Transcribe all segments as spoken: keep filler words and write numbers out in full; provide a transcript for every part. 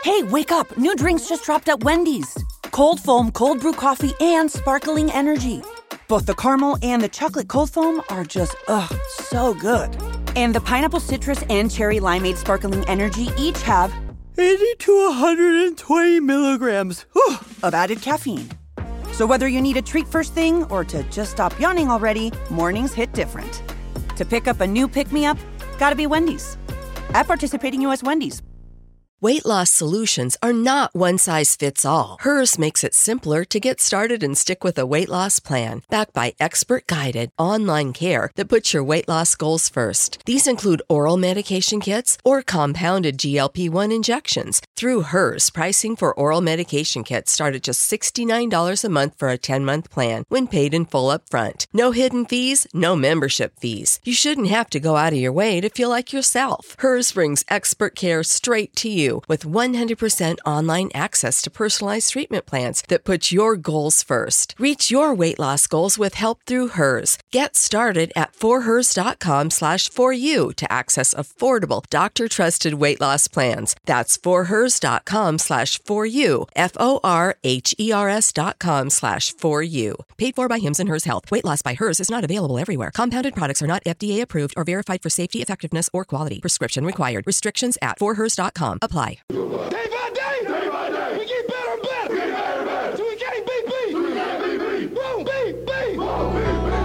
Hey, wake up. New drinks just dropped at Wendy's. Cold foam, cold brew coffee, and sparkling energy. Both the caramel and the chocolate cold foam are just, ugh, so good. And the pineapple citrus and cherry limeade sparkling energy each have eighty to one hundred twenty milligrams whew, of added caffeine. So whether you need a treat first thing or to just stop yawning already, mornings hit different. To pick up a new pick-me-up, gotta be Wendy's. At participating U S Wendy's. Weight loss solutions are not one size fits all. Hers makes it simpler to get started and stick with a weight loss plan, backed by expert-guided online care that puts your weight loss goals first. These include oral medication kits or compounded G L P one injections. Through Hers, pricing for oral medication kits start at just sixty-nine dollars a month for a ten-month plan when paid in full upfront. No hidden fees, no membership fees. You shouldn't have to go out of your way to feel like yourself. Hers brings expert care straight to you with one hundred percent online access to personalized treatment plans that put your goals first. Reach your weight loss goals with help through Hers. Get started at forhers.com slash for you to access affordable, doctor-trusted weight loss plans. That's forhers.com slash for you, F-O-R-H-E-R-S dot com slash for you. Paid for by Hims and Hers Health. Weight loss by Hers is not available everywhere. Compounded products are not F D A approved or verified for safety, effectiveness, or quality. Prescription required. Restrictions at for hers dot com apply. Day by day, day by day, we get better and better. We get better and better. So we can't beat beat. So we can't beat beat. Boom, beat, beat. Boom, beat, beat.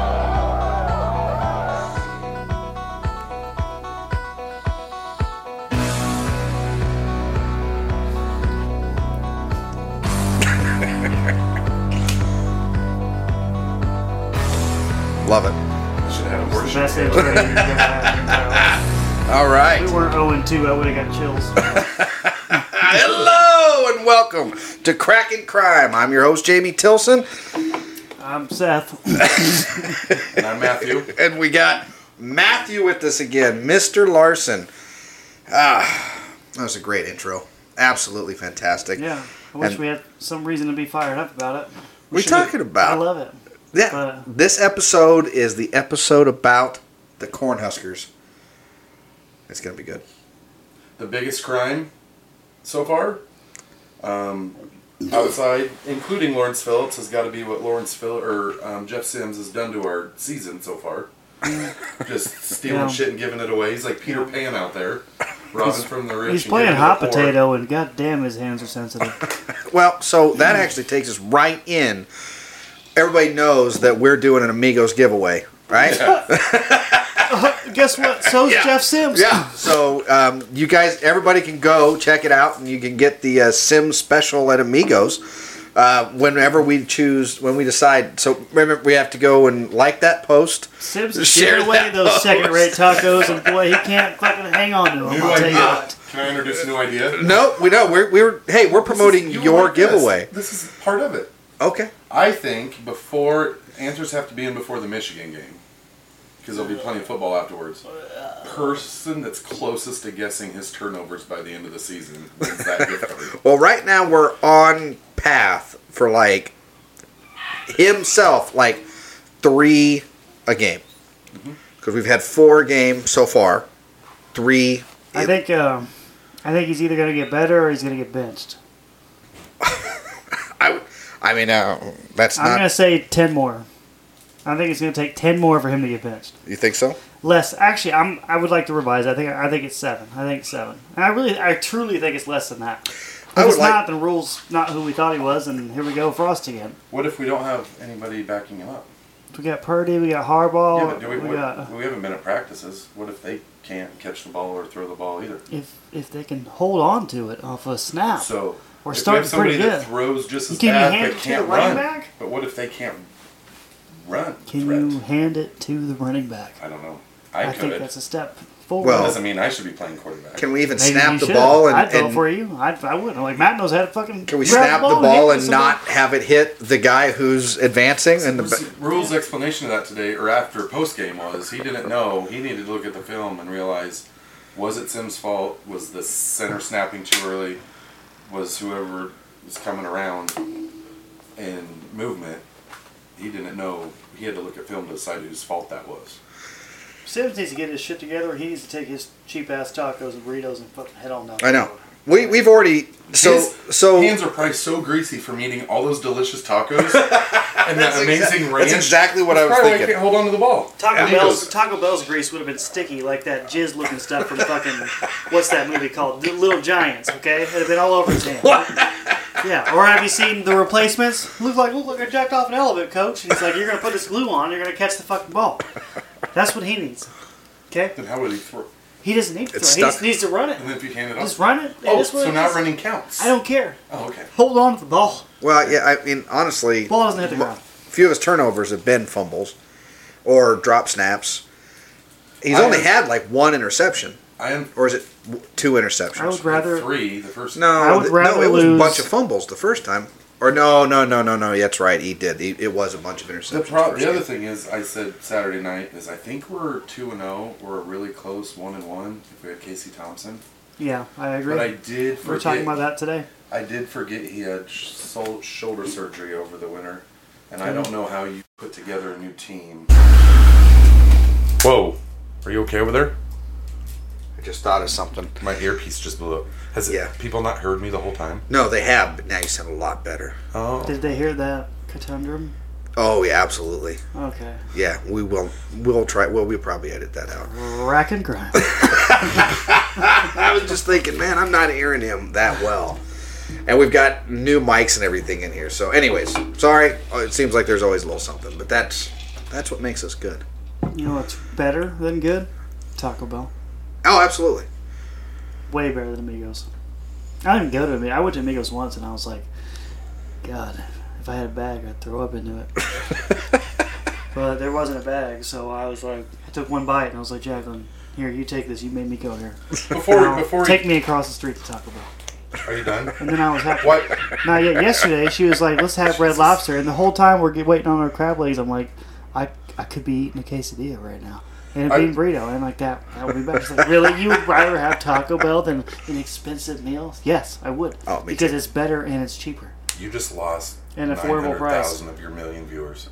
Love it. Should have a It's the best intro you've ever had in your entire life. All right. If we weren't oh and two, I would have got chills. Hello and welcome to Crackin' Crime. I'm your host, Jamie Tilson. I'm Seth. And I'm Matthew. And we got Matthew with us again, Mister Larson. Ah, that was a great intro. Absolutely fantastic. Yeah, I wish And we had some reason to be fired up about it. We're talking about. I love it. Yeah, But- this episode is the episode about the Cornhuskers. It's going to be good. The biggest crime so far, um, outside, including Lawrence Phillips, has got to be what Lawrence Phil or um, Jeff Sims has done to our season so far. Just stealing Yeah. shit and giving it away. He's like Peter Pan out there, robbing from the rich. He's and playing giving to hot the poor. potato, and goddamn, his hands are sensitive. Well, so that actually takes us right in. Everybody knows that we're doing an Amigos giveaway, right? Guess what? So's Yeah. Jeff Sims. Yeah. So um, you guys, everybody can go check it out, and you can get the uh, Sims special at Amigos uh, whenever we choose, when we decide. So remember, we have to go and like that post. Sims is Share giving away that those post. second-rate tacos, and boy, he can't fucking hang on to them. New I'll tell you idea. what. Can I introduce a new idea? No, we don't. We're we're hey, we're promoting This is- you your like this. giveaway. This is part of it. Okay. I think before answers have to be in before the Michigan game, because there'll be plenty of football afterwards. Person that's closest to guessing his turnovers by the end of the season wins that gift card. Well, right now we're on path for like himself, like three a game, because we've had four games so far. Three. I think, um, I think he's either going to get better or he's going to get benched. I, I mean, uh, that's I'm not. going to say ten more. I think it's going to take ten more for him to get benched. You think so? Less. Actually, I'm. I would like to revise. I think. I think it's seven. I think it's seven. And I really, I truly think it's less than that. If I would it's like- not, then Rule's not who we thought he was, and here we go, Frost again. What if we don't have anybody backing him up? We got Purdy, we got Harbaugh, yeah, but do we, we what, got. we haven't been at practices. What if they can't catch the ball or throw the ball either? If if they can hold on to it off a snap, So we're if we starting have somebody pretty that good. throws just as Can you bad hand but it to can't the running run, back? but what if they can't run? Can threat? you hand it to the running back? I don't know. I, I could. think that's a step forward. Well, That doesn't mean I should be playing quarterback. Can we even Maybe snap you the should. ball and, I'd vote and for you. I'd, I wouldn't. Like Matt knows how to fucking. can we grab snap the ball hit and somebody. not have it hit the guy who's advancing? And the See, Rule's explanation of that today, or after post game, was he didn't know. He needed to look at the film and realize, was it Sims' fault? Was the center snapping too early? Was whoever was coming around in movement? He didn't know. He had to look at film to decide whose fault that was. Sims needs to get his shit together. He needs to take his cheap ass tacos and burritos and fucking head on down. I know. We we've already so His so hands are probably so greasy from eating all those delicious tacos and that amazing exa- ranch. that's exactly what I was Probably why thinking. I can't hold on to the ball. Taco Amigos. Bell's Taco Bell's grease would have been sticky like that jizz looking stuff from fucking what's that movie called? The Little Giants. Okay, it'd have been all over his hands. Yeah. Or have you seen The Replacements? Look like look like I jacked off an elephant, coach. And he's like, you're gonna put this glue on, you're gonna catch the fucking ball. That's what he needs. Okay. Then how would he throw? He doesn't need to It's throw. He stuck. just needs to run it. And then if you hand it off. Just run it. It Oh, is what so it not is. running counts. I don't care. Oh, okay. Hold on to the ball. Well, yeah, I mean, honestly, Ball doesn't hit the ground. a few of his turnovers have been fumbles or drop snaps. He's I only am- had like one interception, I am or is it w- two interceptions? I would rather. three the first. No, I would th- rather no, it was lose- a bunch of fumbles the first time. Or no, no, no, no, no. yeah, That's right. He did. He, it was a bunch of interceptions. The, pro- first the other game. thing is, I said Saturday night is I think we're two and zero. We're really close, one and one. If we had Casey Thompson, Yeah, I agree. but I did forget. We were talking about that today. I did forget he had sh- sol- shoulder surgery over the winter, and I don't know how you put together a new team. Whoa, are you okay over there? I just thought of something. My earpiece just blew up. Has Yeah. it, people not heard me the whole time? No, they have, but now you sound a lot better. Oh, Did they hear that conundrum? Oh yeah, absolutely. Okay. Yeah, we will. We'll try. Well, we'll probably edit that out. Rack and grind. I was just thinking, man, I'm not hearing him that well. And we've got new mics and everything in here. So, anyways, sorry. Oh, it seems like there's always a little something, but that's that's what makes us good. You know what's better than good? Taco Bell. Oh, absolutely. Way better than Amigos. I didn't go to Amigos. I went to Amigos once and I was like, God, if I had a bag, I'd throw up into it. But there wasn't a bag, so I was like, I took one bite and I was like, Jacqueline, here, you take this. You made me go here. before Now, before take you, me across the street to Taco Bell. are you done? And then I was happy. What? Not yet. Yesterday, she was like, let's have Red Lobster. And the whole time we're get- waiting on our crab legs, I'm like, I I could be eating a quesadilla right now. And a I- bean burrito. And I'm like, that, that would be better. She's like, really? You would rather have Taco Bell than an expensive meal? Yes, I would. Oh, me Because too. it's better and it's cheaper. You just lost An affordable nine hundred price. thousand of your million viewers.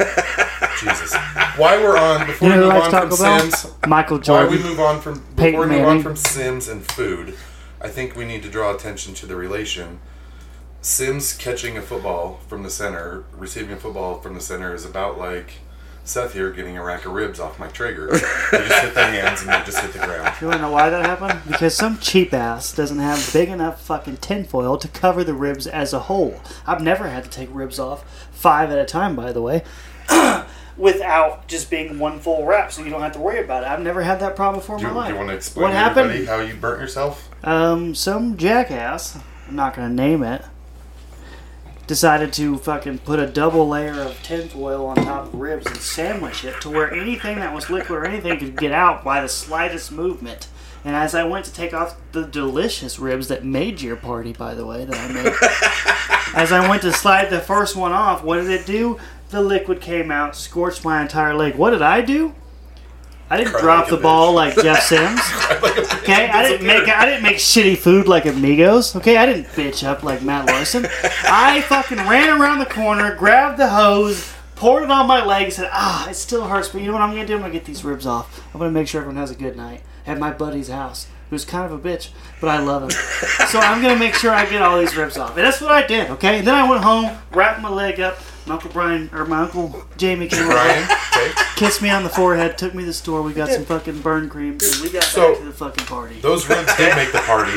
Jesus. Why we're on before You know we who move likes on from Taco Bell? Sims? Michael Why Jordan. we move on from before Peyton we move on Manning. from Sims and food? I think we need to draw attention to the relation. Sims catching a football from the center, receiving a football from the center is about like Seth here getting a rack of ribs off Mike Traeger. They just hit their hands and they just hit the ground. You want to know why that happened? Because some cheap ass doesn't have big enough fucking tinfoil to cover the ribs as a whole. I've never had to take ribs off, five at a time, by the way, without just being one full wrap, so you don't have to worry about it. I've never had that problem before in Do, my do life. you want to explain What to happened? everybody how you burnt yourself? Um, some jackass, I'm not going to name it, decided to fucking put a double layer of tinfoil on top of ribs and sandwich it to where anything that was liquid or anything could get out by the slightest movement. And as I went to take off the delicious ribs that made your party, by the way, that I made, as I went to slide the first one off, what did it do? The liquid came out, scorched my entire leg. What did I do? I didn't Cried drop like a the ball bitch. like Jeff Sims. Okay, I didn't make I didn't make shitty food like Amigos. Okay, I didn't bitch up like Matt Larson. I fucking ran around the corner, grabbed the hose, poured it on my leg, and said, "Ah, it still hurts, but you know what I'm gonna do? I'm gonna get these ribs off. I'm gonna make sure everyone has a good night at my buddy's house, who's kind of a bitch, but I love him. So I'm gonna make sure I get all these ribs off." And that's what I did. Okay, and then I went home, wrapped my leg up. My Uncle Brian or my Uncle Jamie came Brian? over, Okay. kissed me on the forehead, took me to the store. We got some fucking burn cream, and we got So, back to the fucking party. Those ribs did make the party.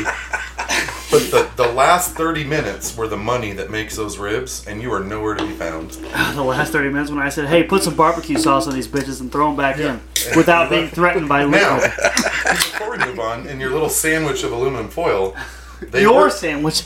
But the, the last thirty minutes were the money that makes those ribs, and you are nowhere to be found. The last thirty minutes when I said, "Hey, put some barbecue sauce on these bitches and throw them back in," without being threatened by Now, liquid. before we move on, in your little sandwich of aluminum foil, they Your were, sandwich.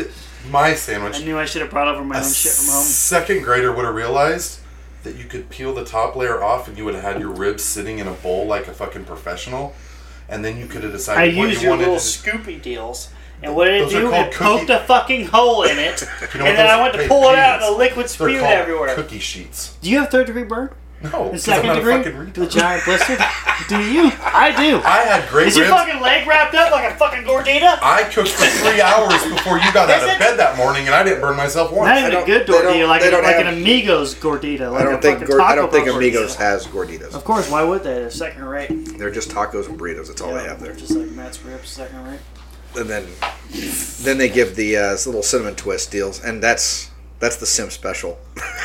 my sandwich, I knew I should have brought over my own shit from home. second grader would have realized that you could peel the top layer off and you would have had your ribs sitting in a bowl like a fucking professional, and then you could have I decided what used you your wanted little to scoopy deals. And what did it Those are do? called It poked cookie- a fucking hole in it. You know and what then I those- went to hey, pull it out and genius. the liquid They're spewed called everywhere. cookie sheets. Do you have third degree burn? No, And 'cause I'm second not a degree? fucking The retard. giant blister? Do you? I do. I had great Is your ribs. fucking leg wrapped up like a fucking gordita? I cooked for three hours before you got out Is of it? bed that morning, and I didn't burn myself once. Not even a don't- good they don't- gordita, like, they a, don't like have- an Amigos gordita. Like I don't a think fucking Gor- I Taco don't think Bell Amigos gordita. has gorditas. Of course, why would they? They're second rate. They're just tacos and burritos. That's all they have there. Just like Matt's ribs, second rate. and then then they give the uh, little cinnamon twist deals, and that's that's the Sim special.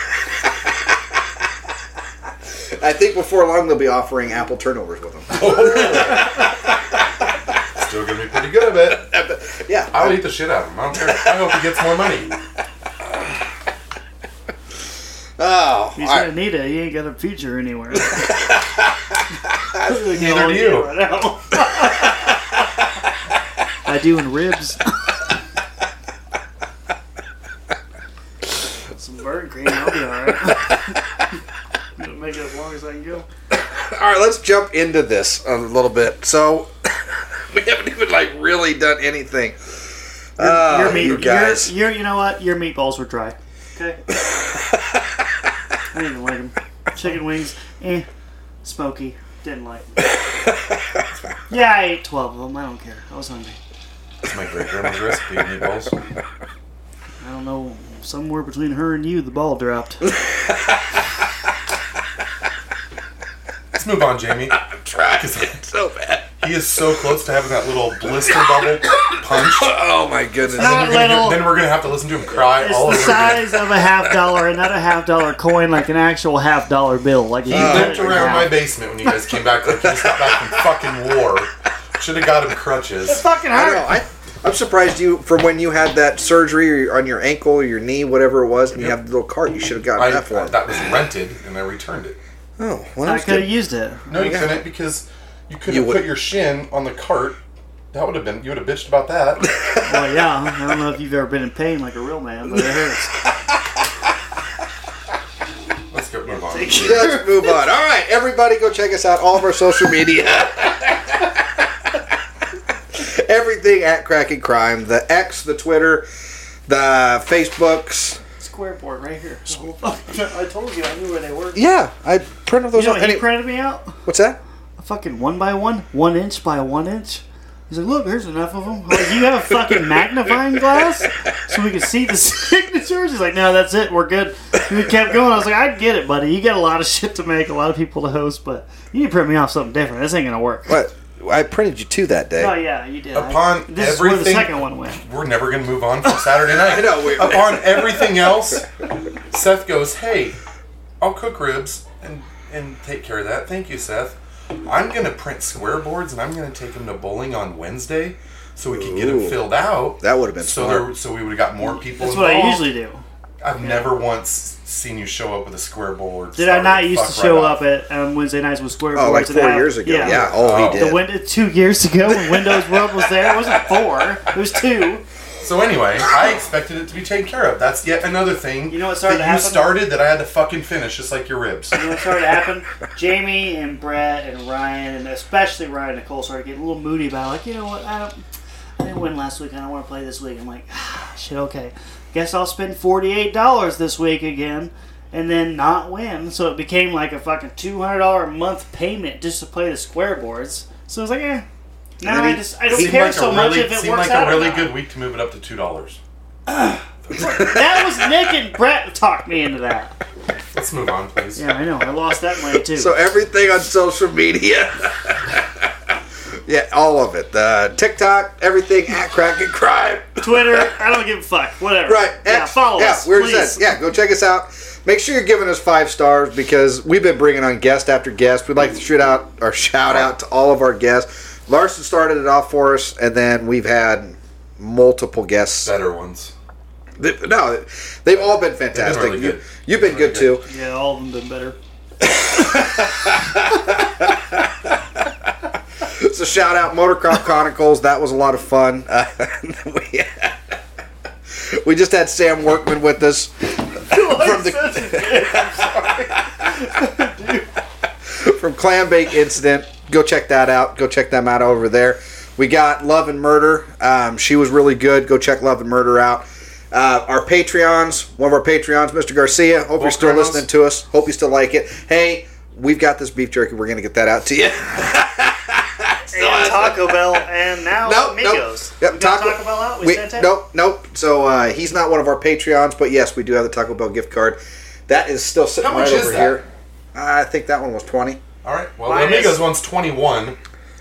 I think before long they'll be offering apple turnovers with them. Still gonna be pretty good, I bet. Yeah, I'll eat the shit out of him. I don't care. I hope he gets more money. Oh, He's all gonna right. need it. He ain't got a future anywhere. Neither do you. Right now. I do in ribs. Some burnt cream, I'll be alright. I'm gonna make it as long as I can go. All right, let's jump into this a little bit. So we haven't even like really done anything. Oh, your meat, you guys. Your, your, you know what? Your meatballs were dry. Okay. I didn't even like them. Chicken wings, eh. Smoky. Didn't like them. Yeah, I ate twelve of them. I don't care. I was hungry. That's my great grandma's recipe of meatballs. I don't know. Somewhere between her and you, the ball dropped. Let's move on, Jamie. I'm trying so bad. He is so close to having that little blister bubble punch. Oh my goodness. Not Then, you're gonna little. hear, then we're gonna have to listen to him cry It's all the over size again. of a half dollar and not a half dollar coin, like an actual half dollar bill. Like He if you cut limped it in around half. my basement when you guys came back. Like he just got back from fucking war. Should have got him crutches. It fucking I don't hurt. know. I, I'm surprised you, from when you had that surgery on your ankle or your knee, whatever it was, and you have the little cart, you should have gotten I, that for him. that was rented, and I returned it. Oh, well, I that's could have good. used it. No, you Yeah. couldn't because you could You have would- put your shin on the cart. That would have been. You would have bitched about that. Well, yeah. I don't know if you've ever been in pain like a real man, but it hurts. Let's go move on. Take it. Let's move on. All right, everybody go check us out. All of our social media. Everything at Cracking Crime. The X, the Twitter, the Facebooks. Square board right here. The whole fucking- I told you I knew where they were. Yeah, I printed those You know out. what he Any- printed me out? What's that? A fucking one by one, one inch by one inch. He's like, look, there's enough of them. I'm like, you have a fucking magnifying glass so we can see the signatures? He's like, no, that's it. We're good. And we kept going. I was like, I get it, buddy. You got a lot of shit to make, a lot of people to host, but you need to print me off something different. This ain't gonna work. What? I printed you two that day. Oh yeah, you did. Upon I, this is where the everything- second one went. We're never going to move on from Saturday night. I know, we- Upon everything else, Seth goes, hey, I'll cook ribs and, and take care of that. Thank you, Seth. I'm going to print square boards and I'm going to take them to bowling on Wednesday so we can get them Ooh. filled out. That would have been so smart. there, So we would have got more people That's what involved. I usually do. I've never once seen you show up with a square board. Did I not Started used to fuck show right up off. at um, Wednesday nights with square Oh, like boards? and four have- years ago. Yeah. Oh, Oh. he The did. win- two years ago when Windows World was there, it wasn't four. It was two. So anyway, I expected it to be taken care of. That's yet another thing You know what started that to you happen? started that I had to fucking finish, just like your ribs. You know what started to happen? Jamie and Brett and Ryan, and especially Ryan and Nicole, started getting a little moody about it. Like, you know what? I don't. I didn't win last week. I don't want to play this week. I'm like, ah, shit. Okay, guess I'll spend forty-eight dollars this week again, and then not win. So it became like a fucking two hundred dollar a month payment just to play the square boards. So I was like, eh. Now And I he- just I don't Seemed care like a so much really- if it seemed works like out a or really not. good week to move it up to two dollars. That was Nick and Brett talked me into that. Let's move on, please. Yeah, I know. I lost that money too. So everything on social media. Yeah, all of it. The TikTok, everything at Cracking Crime. Twitter, I don't give a fuck. Whatever. Right. Yeah, X, follow yeah, us. we're please. set. Yeah, go check us out. Make sure you're giving us five stars because we've been bringing on guest after guest. We'd like to shoot out or shout out to all of our guests. Larson started it off for us, and then we've had multiple guests. Better ones. They- No, they've all been fantastic. really You, good. you've been Really good too. Yeah, all of them been better. So shout out Motocross Chronicles. That was a lot of fun. Uh, we, we just had Sam Workman with us from the from Clambake Incident. Go check that out. Go check them out over there. We got Love and Murder. Um, she was really good. Go check Love and Murder out. Uh, our Patreons, one of our Patreons, Mister Garcia. Hope you're still Volcanoes. listening to us. Hope you still like it. Hey, we've got this beef jerky. We're going to get that out to you. And Taco Bell, and now Nope, Amigos. nope. Yep, We got Taco Bell out? We We, sent it? nope, nope. So uh, he's not one of our Patreons, but yes, we do have the Taco Bell gift card. That is still sitting How right much is over that? here. I think that one was twenty. All right. Well, Mine the Amigos is- one's twenty-one.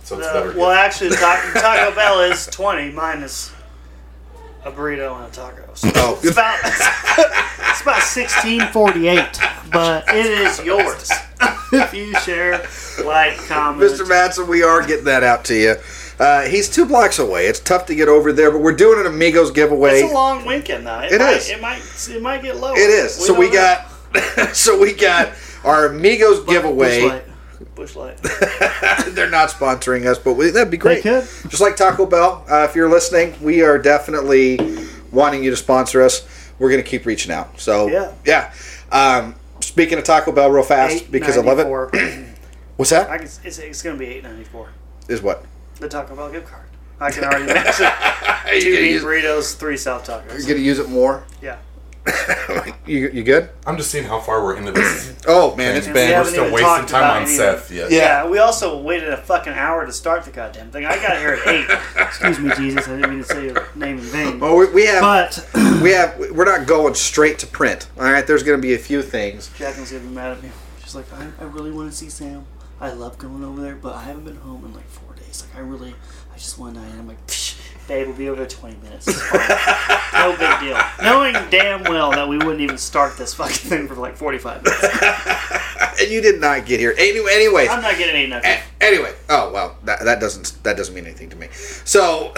So it's Uh, better. well, actually, Taco, Taco Bell is twenty minus a burrito and a taco. So Oh. it's about it's about sixteen forty-eight, but it is yours if you share, like, comment. Mister Madsen, we are getting that out to you. Uh, he's two blocks away. It's tough to get over there, but we're doing an Amigos giveaway. It's a long weekend now. It, It might, is. It might. It might get lower. It is. We So we don't know. got, so we got our Amigos giveaway. Bush Light. They're not sponsoring us, but we, that'd be great. They could. Just like Taco Bell, uh, if you're listening, we are definitely wanting you to sponsor us. We're going to keep reaching out. So Yeah. yeah. Um, speaking of Taco Bell, real fast because I love it. What's that? I can, it's it's going to be eight ninety four. Is what? The Taco Bell gift card. I can already mention two gonna beef use- burritos, three South tacos. You're going to use it more? Yeah. you you good? I'm just seeing how far we're into this. Oh man, it's Yeah. been. We We're haven't still even wasting talked time about on any of Seth yet. Yeah. Yeah, we also waited a fucking hour to start the goddamn thing. I got here at eight. Excuse me, Jesus. I didn't mean to say your name in vain. Oh, we, we have. But we have. We're not going straight to print. All right, there's going to be a few things. Jacqueline's gonna be mad at me. She's like, I, I really want to see Sam. I love going over there, but I haven't been home in like four days. Like, I really, I just one night. And I'm like, Psh, babe, we'll be over there twenty minutes. It's fine. No big deal. Knowing damn well that we wouldn't even start this fucking thing for like forty-five minutes. And you did not get here. Anyway, anyways. I'm not getting eight nothing. A- anyway, oh well, that, that doesn't that doesn't mean anything to me. So,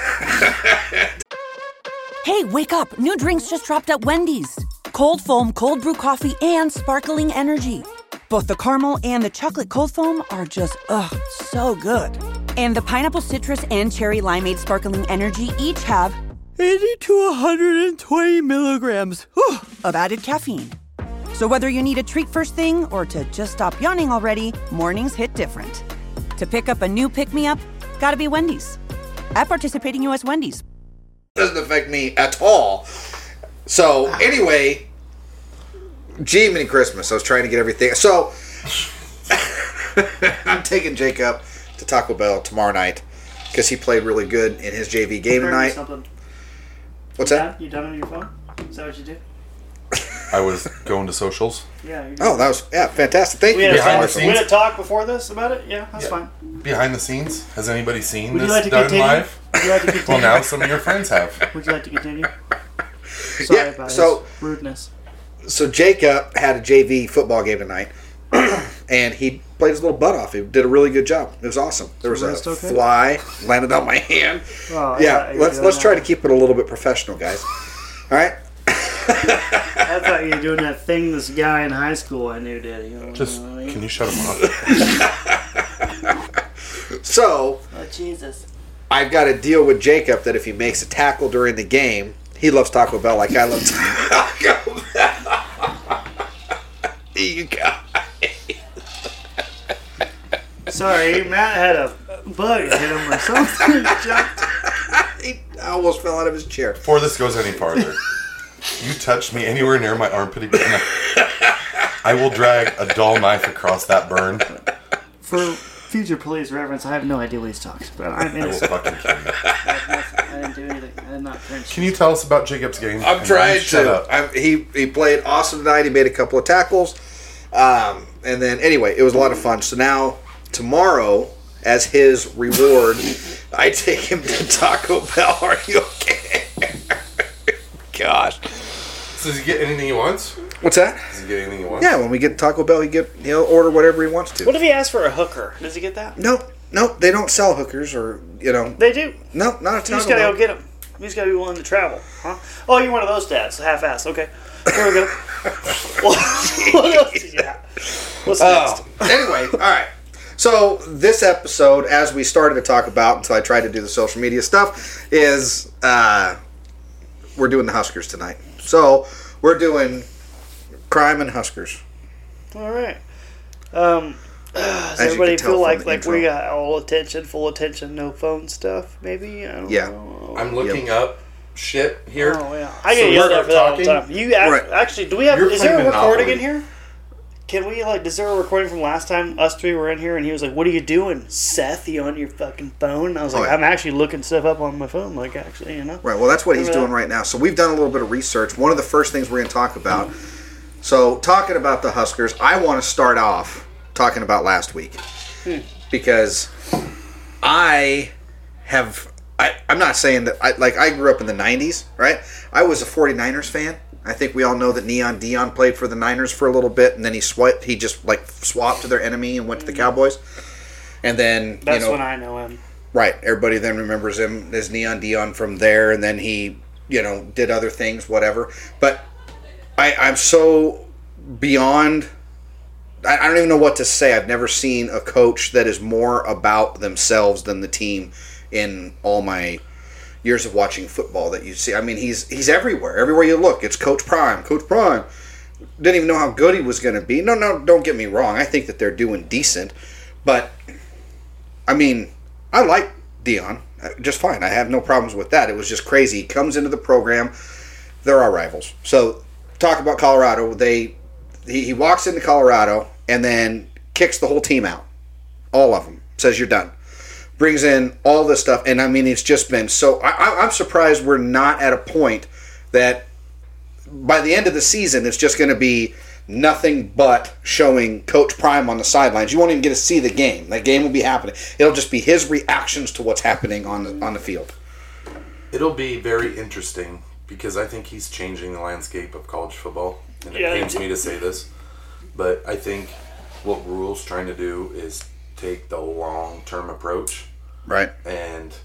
Hey, wake up. New drinks just dropped at Wendy's. Cold foam, cold brew coffee, and sparkling energy. Both the caramel and the chocolate cold foam are just, ugh, so good. And the pineapple citrus and cherry limeade sparkling energy each have eighty to one hundred twenty milligrams whew, of added caffeine. So whether you need a treat first thing or to just stop yawning already, mornings hit different. To pick up a new pick-me-up, gotta be Wendy's. At participating U S Wendy's. doesn't affect me at all. So anyway, gee, mini Christmas. I was trying to get everything. So I'm taking Jacob to Taco Bell tomorrow night because he played really good in his J V game tonight. Something. What's You that? done? You done on your phone? Is that what you do? I was going to socials. Yeah. You're Oh, that was yeah, fantastic. Thank We you. had, a Behind talk, the we scenes? had a talk before this about it? Yeah, that's Yeah. fine. Behind the scenes, has anybody seen Would you this like to done continue? live? Would you like to continue? Well, now some of your friends have. Would you like to continue? Sorry Yeah, about so- his rudeness. So Jacob had a J V football game tonight, and he played his little butt off. He did a really good job. It was awesome. There was a wrist okay? fly landed on my hand. Oh, Yeah, I- let's I- let's try to keep it a little bit professional, guys. All right. I thought you were doing that thing this guy in high school I knew did. You know Just, what I mean? can you shut him off? So Oh, Jesus. I've got to deal with Jacob that if he makes a tackle during the game, he loves Taco Bell like I love Taco Bell. You guys. Sorry, Matt had a bug hit him or something. He jumped. He almost fell out of his chair. Before this goes any farther, you touched me anywhere near my armpit again, I will drag a dull knife across that burn. For future police reference, I have no idea what he's talking about. I'm I will innocent. fucking kill you. I didn't do anything. I did not pinch. Can you tell us about Jacob's game? I'm And trying you shut to. up. I'm, he he played awesome tonight. He made a couple of tackles, um, and then anyway, it was a lot of fun. So now tomorrow, as his reward, I take him to Taco Bell. Are you okay? Gosh, So does he get anything he wants? what's that? Does he get anything he wants? Yeah, when we get to Taco Bell, he get he'll order whatever he wants to. What if he asks for a hooker? Does he get that? No, no, they don't sell hookers, or you know, They do. no, not a You Taco just gotta Bell. go get him. You just gotta be willing to travel, huh? Oh, you're one of those dads, half-assed. Okay, here we go. what what else do you have? What's next? Oh, anyway, all right. So this episode, as we started to talk about until I tried to do the social media stuff, is uh, we're doing the Huskers tonight. So we're doing crime and Huskers. All right. Um, does As you everybody can tell feel from like the like intro. we got all attention, full attention, no phone stuff? Maybe. I don't Yeah. know. I'm looking up shit here. Oh yeah, I So get yelled we're at for that all the talking- time. You ac- Right. actually do we have? You're Is there a playing recording Monopoly. in here? Can we like? Is there a recording from last time us three were in here and he was like, "What are you doing, Seth? You on your fucking phone?" And I was like, Oh, yeah. "I'm actually looking stuff up on my phone." Like actually, you know. Right. Well, that's what he's Remember doing that? right now. So we've done a little bit of research. One of the first things we're going to talk about. So talking about the Huskers, I want to start off talking about last week Hmm. because I have, I, I'm not saying that, I, like, I grew up in the nineties, right? I was a 49ers fan. I think we all know that Neon Deion played for the Niners for a little bit, and then he sweat, he just, like, swapped to their enemy and went to the Cowboys. And then, That's you know, when I know him. right, everybody then remembers him as Neon Deion from there, and then he, you know, did other things, whatever. But I, I'm so beyond, I, I don't even know what to say. I've never seen a coach that is more about themselves than the team in all my years of watching football that you see. I mean, he's he's everywhere. Everywhere you look, it's Coach Prime. Coach Prime. Didn't even know how good he was going to be. No, no, don't get me wrong. I think that they're doing decent. But, I mean, I like Deion just fine. I have no problems with that. It was just crazy. He comes into the program. They're our rivals. So, talk about Colorado. They he, he walks into Colorado and then kicks the whole team out. All of them. Says you're done. Brings in all this stuff, and I mean, it's just been so. I, I'm surprised we're not at a point that by the end of the season, it's just going to be nothing but showing Coach Prime on the sidelines. You won't even get to see the game. That game will be happening. It'll just be his reactions to what's happening on the on the field. It'll be very interesting because I think he's changing the landscape of college football, and it Yeah, pains it- me to say this, but I think what Rule's trying to do is take the long-term approach Right. and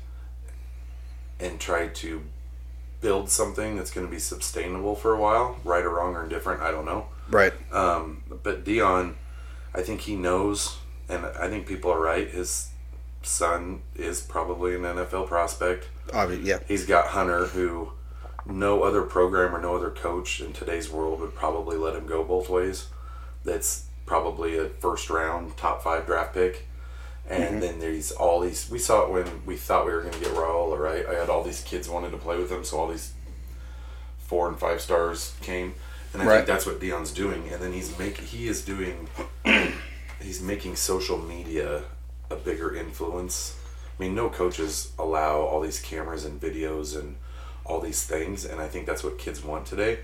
and try to build something that's going to be sustainable for a while, right or wrong or indifferent, I don't know. Right. Um, but Deion, I think he knows, and I think people are right, his son is probably an N F L prospect. Obviously, yeah. He's got Hunter, who no other program or no other coach in today's world would probably let him go both ways. That's probably a first round, top five draft pick. And mm-hmm. then there's all these, we saw it when we thought we were going to get Raul, right? I had all these kids wanted to play with him, so all these four and five stars came. And I right. think that's what Deion's doing. And then he's make, he is doing, he's making social media a bigger influence. I mean, no coaches allow all these cameras and videos and all these things, and I think that's what kids want today.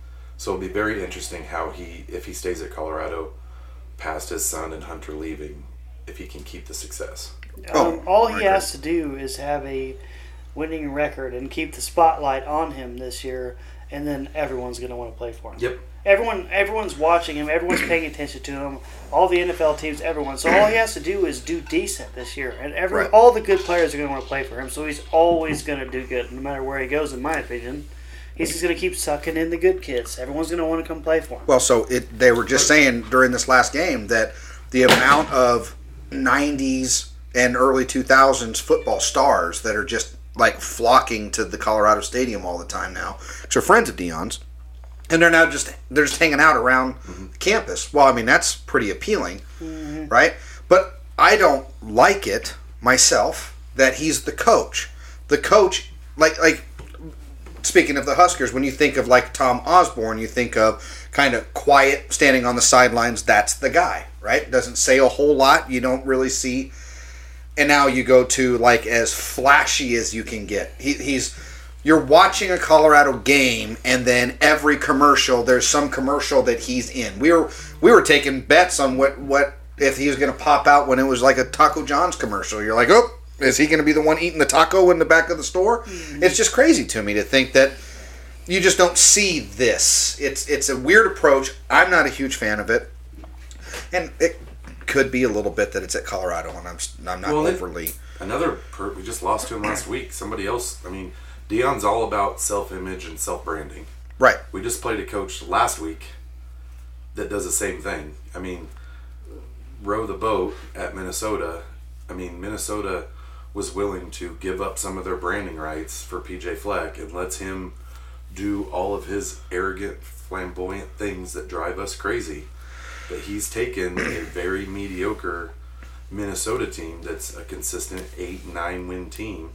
So it'll be very interesting how he, if he stays at Colorado, past his son and Hunter leaving, if he can keep the success. Um, Oh, all he okay. has to do is have a winning record and keep the spotlight on him this year, and then everyone's going to want to play for him. Yep. Everyone, everyone's watching him. Everyone's paying attention to him. All the N F L teams, everyone. So all he has to do is do decent this year, and every Right. all the good players are going to want to play for him. So he's always going to do good, no matter where he goes. In my opinion, he's just going to keep sucking in the good kids. Everyone's going to want to come play for him. Well, so it, they were just saying during this last game that the amount of nineties and early two thousands football stars that are just like flocking to the Colorado Stadium all the time now, which are friends of Deion's, and they're now just they're just hanging out around mm-hmm. campus. Well, I mean that's pretty appealing, mm-hmm. right? But I don't like it myself that he's the coach. The coach, like like speaking of the Huskers, when you think of like Tom Osborne, you think of kind of quiet, standing on the sidelines. That's the guy, right? Doesn't say a whole lot. You don't really see. And now you go to like as flashy as you can get. He, he's you're watching a Colorado game, and then every commercial, there's some commercial that he's in. We were we were taking bets on what what if he was going to pop out when it was like a Taco John's commercial. You're like, oh, is he going to be the one eating the taco in the back of the store? Mm-hmm. It's just crazy to me to think that you just don't see this. It's it's a weird approach. I'm not a huge fan of it, and it could be a little bit that it's at Colorado, and I'm I'm not well, overly. Another per, we just lost to him last week. Somebody else. I mean, Deion's all about self-image and self-branding. Right. We just played a coach last week that does the same thing. I mean, row the boat at Minnesota. I mean, Minnesota was willing to give up some of their branding rights for P J Fleck and lets him do all of his arrogant, flamboyant things that drive us crazy. But he's taken a very mediocre Minnesota team that's a consistent eight, nine win team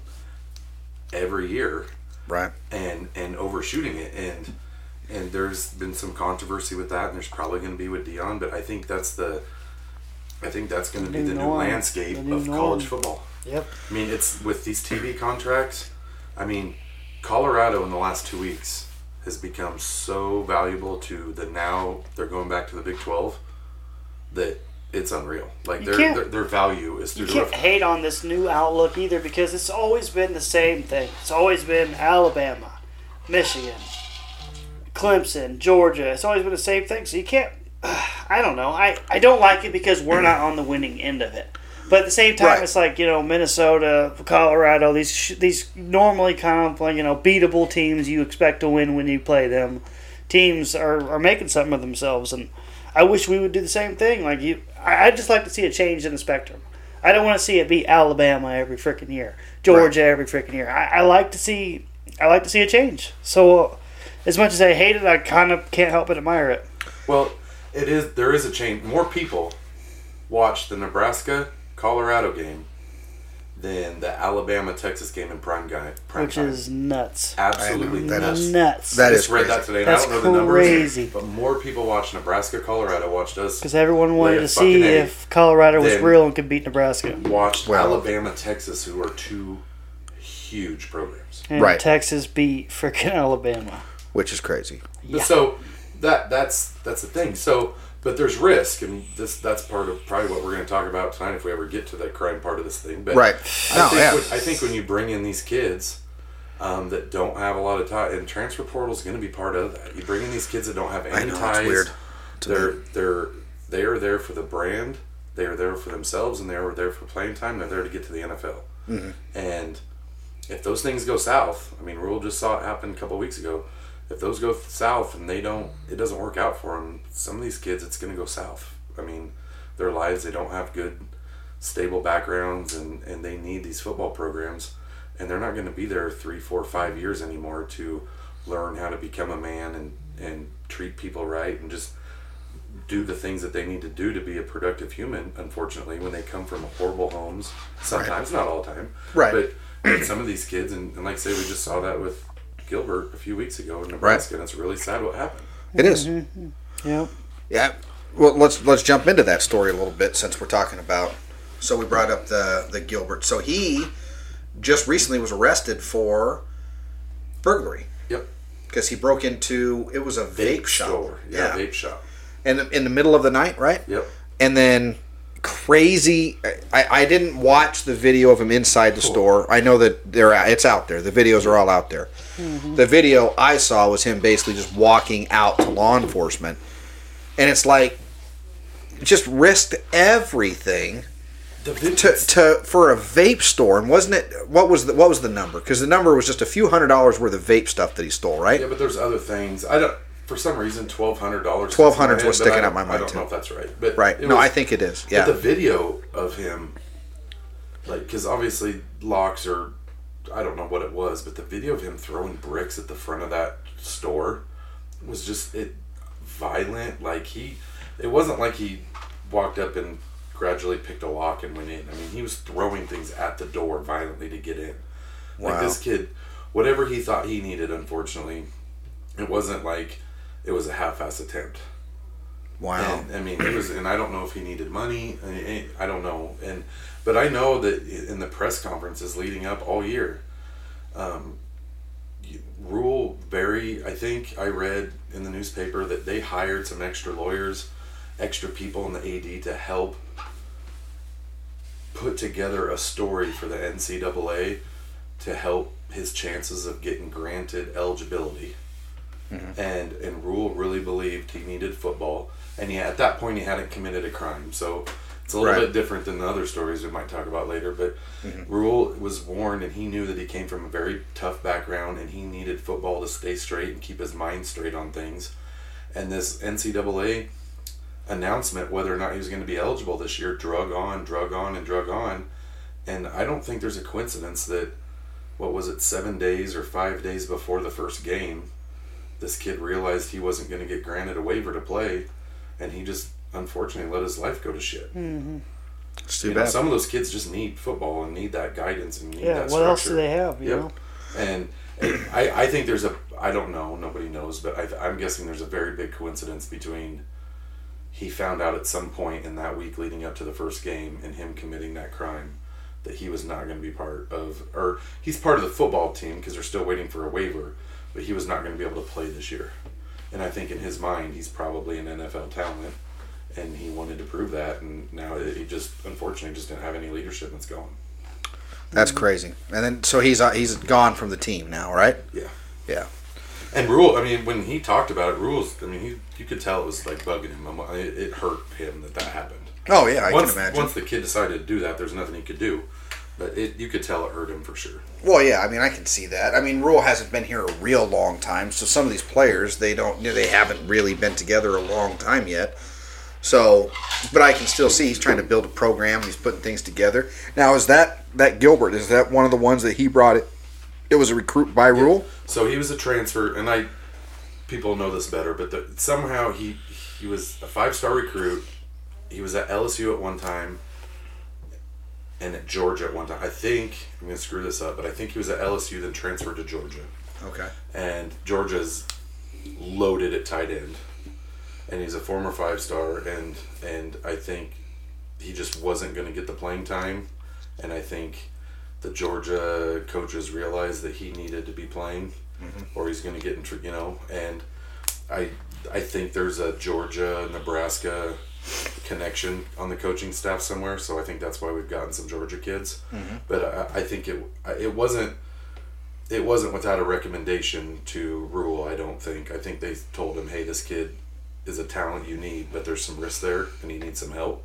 every year, right, and and overshooting it, and and there's been some controversy with that, and there's probably going to be with Deion, but I think that's the, I think that's going to be the new norm. landscape The new of norm. college football. Yep. I mean, it's with these T V contracts. I mean, Colorado in the last two weeks has become so valuable to the now they're going back to the Big twelve that it's unreal. Like You their, can't- their their value is through You the can't roof. hate on this new outlook either because it's always been the same thing. It's always been Alabama, Michigan, Clemson, Georgia. It's always been the same thing. So you can't. I don't know. I, I don't like it because we're not on the winning end of it. But at the same time, Right. it's like, you know, Minnesota, Colorado, these sh- these normally kind of like, you know, beatable teams you expect to win when you play them. Teams are, are making something of themselves, and I wish we would do the same thing. Like you, I I'd just like to see a change in the spectrum. I don't want to see it be Alabama every freaking year, Georgia Right. every freaking year. I, I like to see I like to see a change. So uh, as much as I hate it, I kind of can't help but admire it. Well, it is. There is a change. More people watch the Nebraska Colorado game than the Alabama Texas game in prime guy. Prime Which time. is nuts. absolutely That nuts. is- Nuts. that I is just read crazy. that today. And That's I don't know the numbers, crazy. but more people watch Nebraska Colorado watched us Because everyone wanted Lay to a see fucking egg. if Colorado was Then- real and could beat Nebraska. watched Well- Alabama Texas, who are two huge programs. And Right. Texas beat freaking Alabama. Which is crazy. Yeah. So that that's that's the thing. So, but there's risk, and this that's part of probably what we're going to talk about tonight if we ever get to that crime part of this thing. But Right. I No, think yeah. when, I think when you bring in these kids um, that don't have a lot of ties, and transfer portal is going to be part of that. You bring in these kids that don't have any know, it's ties. weird to They're me. they're they are there for the brand. They are there for themselves, and they are there for playing time. They're there to get to the N F L. Mm-hmm. And if those things go south, I mean, Rule just saw it happen a couple of weeks ago. If those go south and they don't, it doesn't work out for them. Some of these kids, it's going to go south. I mean, their lives, they don't have good, stable backgrounds, and, and they need these football programs, and they're not going to be there three, four, five years anymore to learn how to become a man and, and treat people right and just do the things that they need to do to be a productive human. Unfortunately, when they come from horrible homes, sometimes, not all the time, Right. but but some of these kids, and, and like I say, we just saw that with Gilbert a few weeks ago in Nebraska, and it's really sad what happened. It is. Yep. Yeah. Well, let's let's jump into that story a little bit since we're talking about. So we brought up the the Gilbert. So he just recently was arrested for burglary Yep. because he broke into it was a vape, shop. Store. Yeah, vape shop. And in the middle of the night, right? Yep. And then crazy. I, I didn't watch the video of him inside the store. I know that they're it's out there. The videos are all out there. The video I saw was him basically just walking out to law enforcement, and it's like just risked everything The vid- to, to for a vape store. And wasn't it what was the what was the number? Because the number was just a few hundred dollars worth of vape stuff that he stole, right? yeah, but there's other things. I don't. For some reason, twelve hundred dollars. twelve hundred was sticking out my mind, I don't too. know if that's right, but Right. it No, was- I think it is. Yeah. But the video of him, like, because obviously locks are, I don't know what it was, but the video of him throwing bricks at the front of that store was just it violent. Like he, it wasn't like he walked up and gradually picked a lock and went in. I mean, he was throwing things at the door violently to get in. Like Wow. this kid, whatever he thought he needed, unfortunately, it wasn't like it was a half-ass attempt. Wow. And, I mean, it was, and I don't know if he needed money. I, I don't know, and but I know that in the press conferences leading up all year, um, you- Rule very. I think I read in the newspaper that they hired some extra lawyers, extra people in the A D to help put together a story for the N C double A to help his chances of getting granted eligibility. And and Rule really believed he needed football, and yeah, at that point he hadn't committed a crime, so it's a little Right. bit different than the other stories we might talk about later. But Rule was warned, and he knew that he came from a very tough background, and he needed football to stay straight and keep his mind straight on things. And this N C double A announcement, whether or not he was going to be eligible this year, drug on, drug on, and drug on. And I don't think there's a coincidence that, what was it, seven days or five days before the first game, this kid realized he wasn't going to get granted a waiver to play, and he just unfortunately let his life go to shit. It's too You know, bad. some of those kids just need football and need that guidance and need Yeah, that what structure. else do they have, you Yep. know? And, and I, I think there's a, I don't know, nobody knows, but I, I'm guessing there's a very big coincidence between he found out at some point in that week leading up to the first game and him committing that crime that he was not going to be part of, or he's part of the football team because they're still waiting for a waiver, but he was not going to be able to play this year. And I think in his mind, he's probably an N F L talent, and he wanted to prove that, and now he just unfortunately just didn't have any leadership that's going. That's crazy. And then so he's uh, he's gone from the team now, right? Yeah. Yeah. And Rule, I mean, when he talked about it, Rules, I mean, he, you could tell it was like bugging him. It, it hurt him that that happened. Oh yeah, I once, can imagine. Once the kid decided to do that, there's nothing he could do. But it, you could tell it hurt him for sure. Well, yeah, I mean, I can see that. I mean, Rule hasn't been here a real long time, so some of these players, they don't, you know, they haven't really been together a long time yet. So, but I can still see he's trying to build a program. He's putting things together. Now, is that that Gilbert? Is that one of the ones that he brought it? It was a recruit by Rule. Yeah. So he was a transfer, and I people know this better, but the, somehow he he was a five star recruit. He was at L S U at one time. And at Georgia at one time. I think, I'm going to screw this up, but I think he was at L S U, then transferred to Georgia. Okay. And Georgia's loaded at tight end. And he's a former five-star, and and I think he just wasn't going to get the playing time. And I think the Georgia coaches realized that he needed to be playing, mm-hmm. or he's going to get in, tr- you know. And I I think there's a Georgia, Nebraska connection on the coaching staff somewhere, so I think that's why we've gotten some Georgia kids. Mm-hmm. But I, I think it it wasn't it wasn't without a recommendation to Rule. I don't think. I think they told him, "Hey, this kid is a talent you need, but there's some risk there, and he needs some help."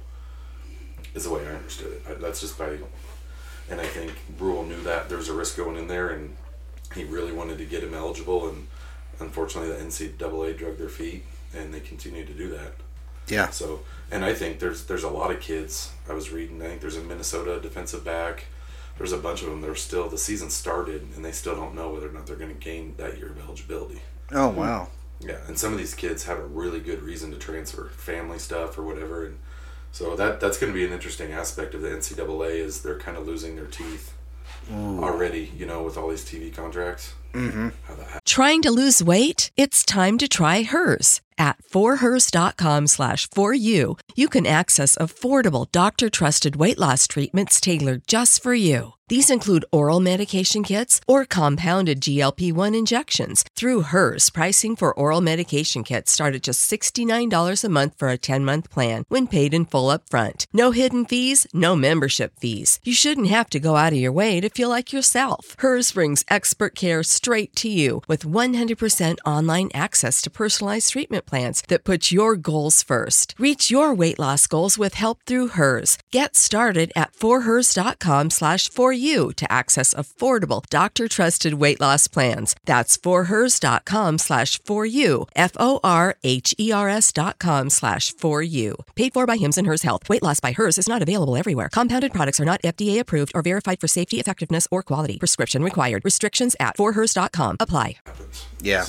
Is the way I understood it. I, that's just by, and I think Rule knew that there was a risk going in there, and he really wanted to get him eligible. And unfortunately, the N C double A drug their feet, and they continue to do that. Yeah. So, and I think there's there's a lot of kids. I was reading. I think there's a Minnesota defensive back. There's a bunch of them that are still, the season started, and they still don't know whether or not they're going to gain that year of eligibility. Oh wow. Yeah, and some of these kids have a really good reason to transfer, family stuff or whatever, and so that that's going to be an interesting aspect of the N C double A is they're kind of losing their teeth Ooh. already. You know, with all these T V contracts. Mm-hmm. How that happens. Trying to lose weight? It's time to try Hers. At forhers.com slash for you, you can access affordable doctor-trusted weight loss treatments tailored just for you. These include oral medication kits or compounded G L P one injections. Through Hers, pricing for oral medication kits start at just sixty-nine dollars a month for a ten-month plan when paid in full up front. No hidden fees, no membership fees. You shouldn't have to go out of your way to feel like yourself. Hers brings expert care straight to you with one hundred percent online access to personalized treatment plans that put your goals first. Reach your weight loss goals with help through Hers. Get started at forhers.com slash for you to access affordable doctor-trusted weight loss plans. That's forhers.com slash for you. F-O-R-H-E-R-S dot com slash for you. Paid for by Hims and Hers Health. Weight loss by Hers is not available everywhere. Compounded products are not F D A approved or verified for safety, effectiveness, or quality. Prescription required. Restrictions at forhers dot com apply. Yeah.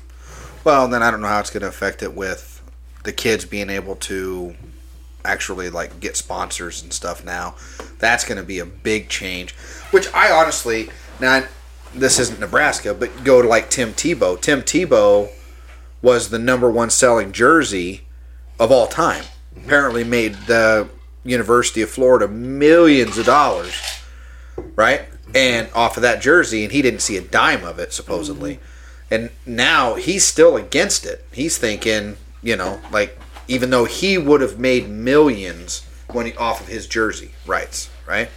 Well, then I don't know how it's going to affect it with the kids being able to actually like get sponsors and stuff now. That's going to be a big change, which I honestly, now this isn't Nebraska, but go to like Tim Tebow. Tim Tebow was the number one selling jersey of all time. Apparently made the University of Florida millions of dollars, right? And off of that jersey, and he didn't see a dime of it, supposedly. Mm-hmm. And now he's still against it. He's thinking, you know, like, even though he would have made millions when he, off of his jersey rights, right?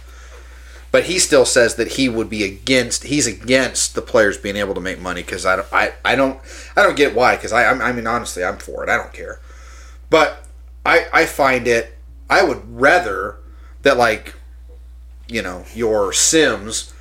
But he still says that he would be against. He's against the players being able to make money because I don't. I, I don't. I don't get why. Because I. I mean, honestly, I'm for it. I don't care. But I. I find it. I would rather that, like, you know, your Sims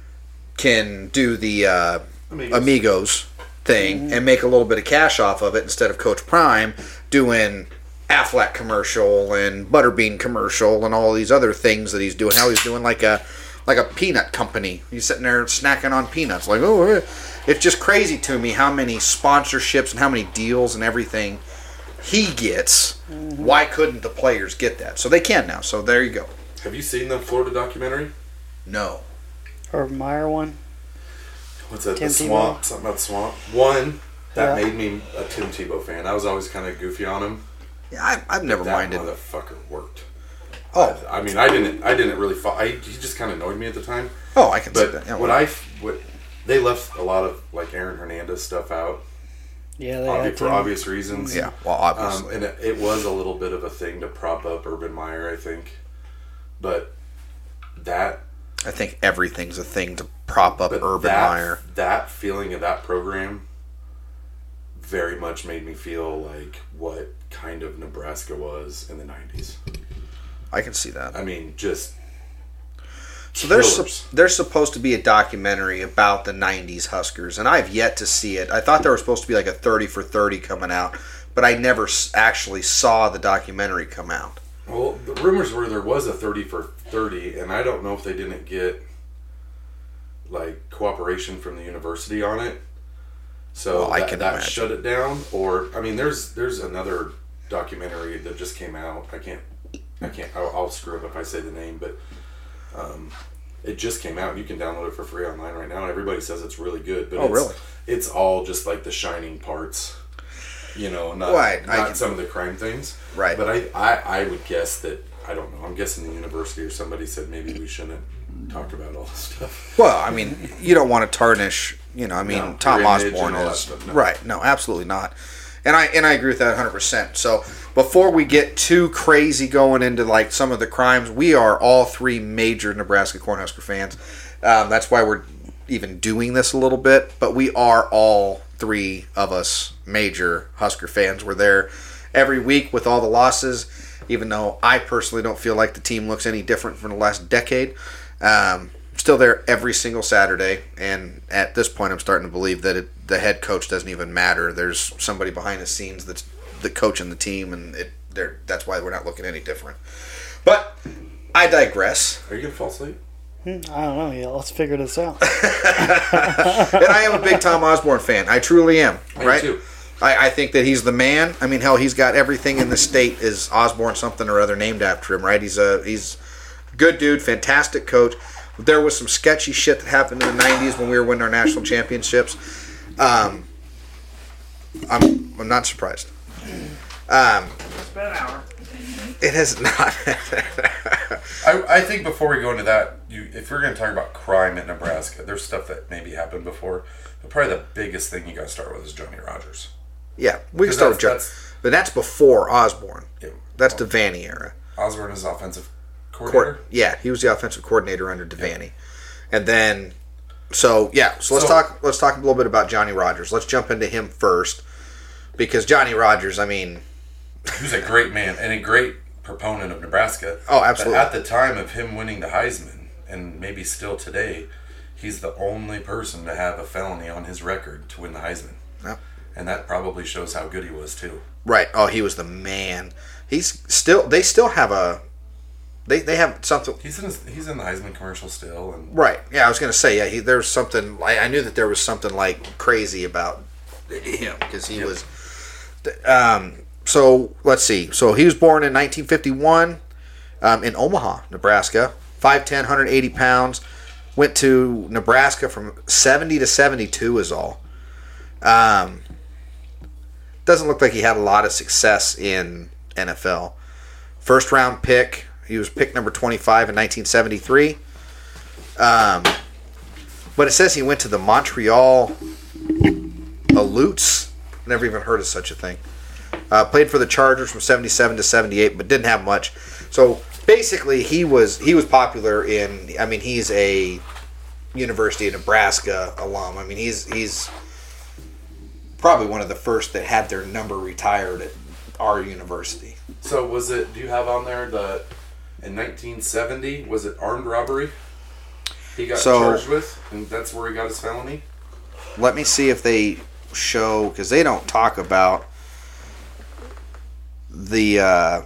can do the uh, Amigos. Amigos thing mm-hmm. and make a little bit of cash off of it instead of Coach Prime doing Aflac commercial and Butterbean commercial and all these other things that he's doing. How he's doing like a like a peanut company. He's sitting there snacking on peanuts. Like, oh, it's just crazy to me how many sponsorships and how many deals and everything he gets. Mm-hmm. Why couldn't the players get that? So they can now. So there you go. Have you seen the Florida documentary? No. Or Meyer one? What's that? Tim the Tebow? Swamp? Something about the Swamp? One, that Yeah. made me a Tim Tebow fan. I was always kind of goofy on him. Yeah, I, I've never that minded. motherfucker worked. Oh, I, I mean, I didn't. I didn't really. Follow, I, he just kind of annoyed me at the time. oh, I can see But that. Yeah, what well, I what they left a lot of like Aaron Hernandez stuff out. Yeah, they obvi- had for to. obvious reasons. Yeah, well, obviously. Um, and it, it was a little bit of a thing to prop up Urban Meyer, I think. But that... I think everything's a thing to prop up but Urban that, Meyer. That feeling of that program very much made me feel like what kind of Nebraska was in the nineties. I can see that. I mean, just... So there's killers. su- there's supposed to be a documentary about the nineties Huskers, and I've yet to see it. I thought there was supposed to be like a thirty for thirty coming out, but I never s- actually saw the documentary come out. Well, the rumors were there was a thirty for thirty, and I don't know if they didn't get like cooperation from the university on it. So Well, I that, can that imagine. shut it down. Or I mean, there's there's another documentary that just came out. I can't I can't I'll, I'll screw up if I say the name, but um, it just came out. You can download it for free online right now. And everybody says it's really good, but Oh, it's, really? it's all just like the shining parts. You know, not, Right, I not can- some of the crime things. Right. But I, I, I would guess that, I don't know, I'm guessing the university or somebody said maybe we shouldn't talk about all this stuff. Well, I mean, you don't want to tarnish, you know, I mean, No, Tom your image Osborne and all that is stuff, no. right. No, absolutely not. And I and I agree with that one hundred percent. So, before we get too crazy going into like some of the crimes, we are all three major Nebraska Cornhusker fans. Um, that's why we're even doing this a little bit, but we are all three of us major Husker fans. We're there every week with all the losses, even though I personally don't feel like the team looks any different from the last decade. Um, still there every single Saturday, and at this point I'm starting to believe that it, the head coach doesn't even matter. There's somebody behind the scenes that's the coaching the team, and it they're, that's why we're not looking any different. But I digress. Are you going to fall asleep? I don't know. Yeah, let's figure this out. And I am a big Tom Osborne fan. I truly am. I Right? do too. I, I think that he's the man. I mean, hell, he's got everything in the state is Osborne something or other named after him, right? He's a he's a good dude, fantastic coach. There was some sketchy shit that happened in the nineties when we were winning our national championships. Um, I'm I'm not surprised. Um, It's been an hour. it has not. I, I think before we go into that, you, if we're going to talk about crime in Nebraska, there's stuff that maybe happened before. But probably the biggest thing you got to start with is Johnny Rogers. Yeah, we can Because start with Joe, that's- but that's before Osborne. Yeah. That's Devaney era. Osborne is offensive coordinator. Court, yeah, he was the offensive coordinator under Devaney, and then so yeah. So let's So- talk. Let's talk a little bit about Johnny Rogers. Let's jump into him first, because Johnny Rogers. I mean, He was a great man and a great proponent of Nebraska. Oh, absolutely. But at the time of him winning the Heisman, and maybe still today, he's the only person to have a felony on his record to win the Heisman. Yep. And that probably shows how good he was too. right? Oh, he was the man. He's still. They still have a. They they have something. He's in his, he's in the Heisman commercial still, and Right. Yeah, I was gonna say yeah. He, there's something. I, I knew that there was something like crazy about him because he Yep. was. Um. So let's see. So he was born in nineteen fifty-one, um, in Omaha, Nebraska. five ten, one hundred eighty pounds. Went to Nebraska from seventy to seventy-two is all. Um. Doesn't look like he had a lot of success in N F L. First round pick. He was pick number twenty-five in nineteen seventy-three. Um, but it says he went to the Montreal Aleuts. Never even heard of such a thing. Uh, played for the Chargers from seventy-seven to seventy-eight, but didn't have much. So basically, he was he was popular in. I mean, he's a University of Nebraska alum. I mean, he's he's probably one of the first that had their number retired at our university. so was it? Do you have on there the in nineteen seventy? Was it armed robbery? He got So- charged with, and that's where he got his felony. Let me see if they show, because they don't talk about the uh,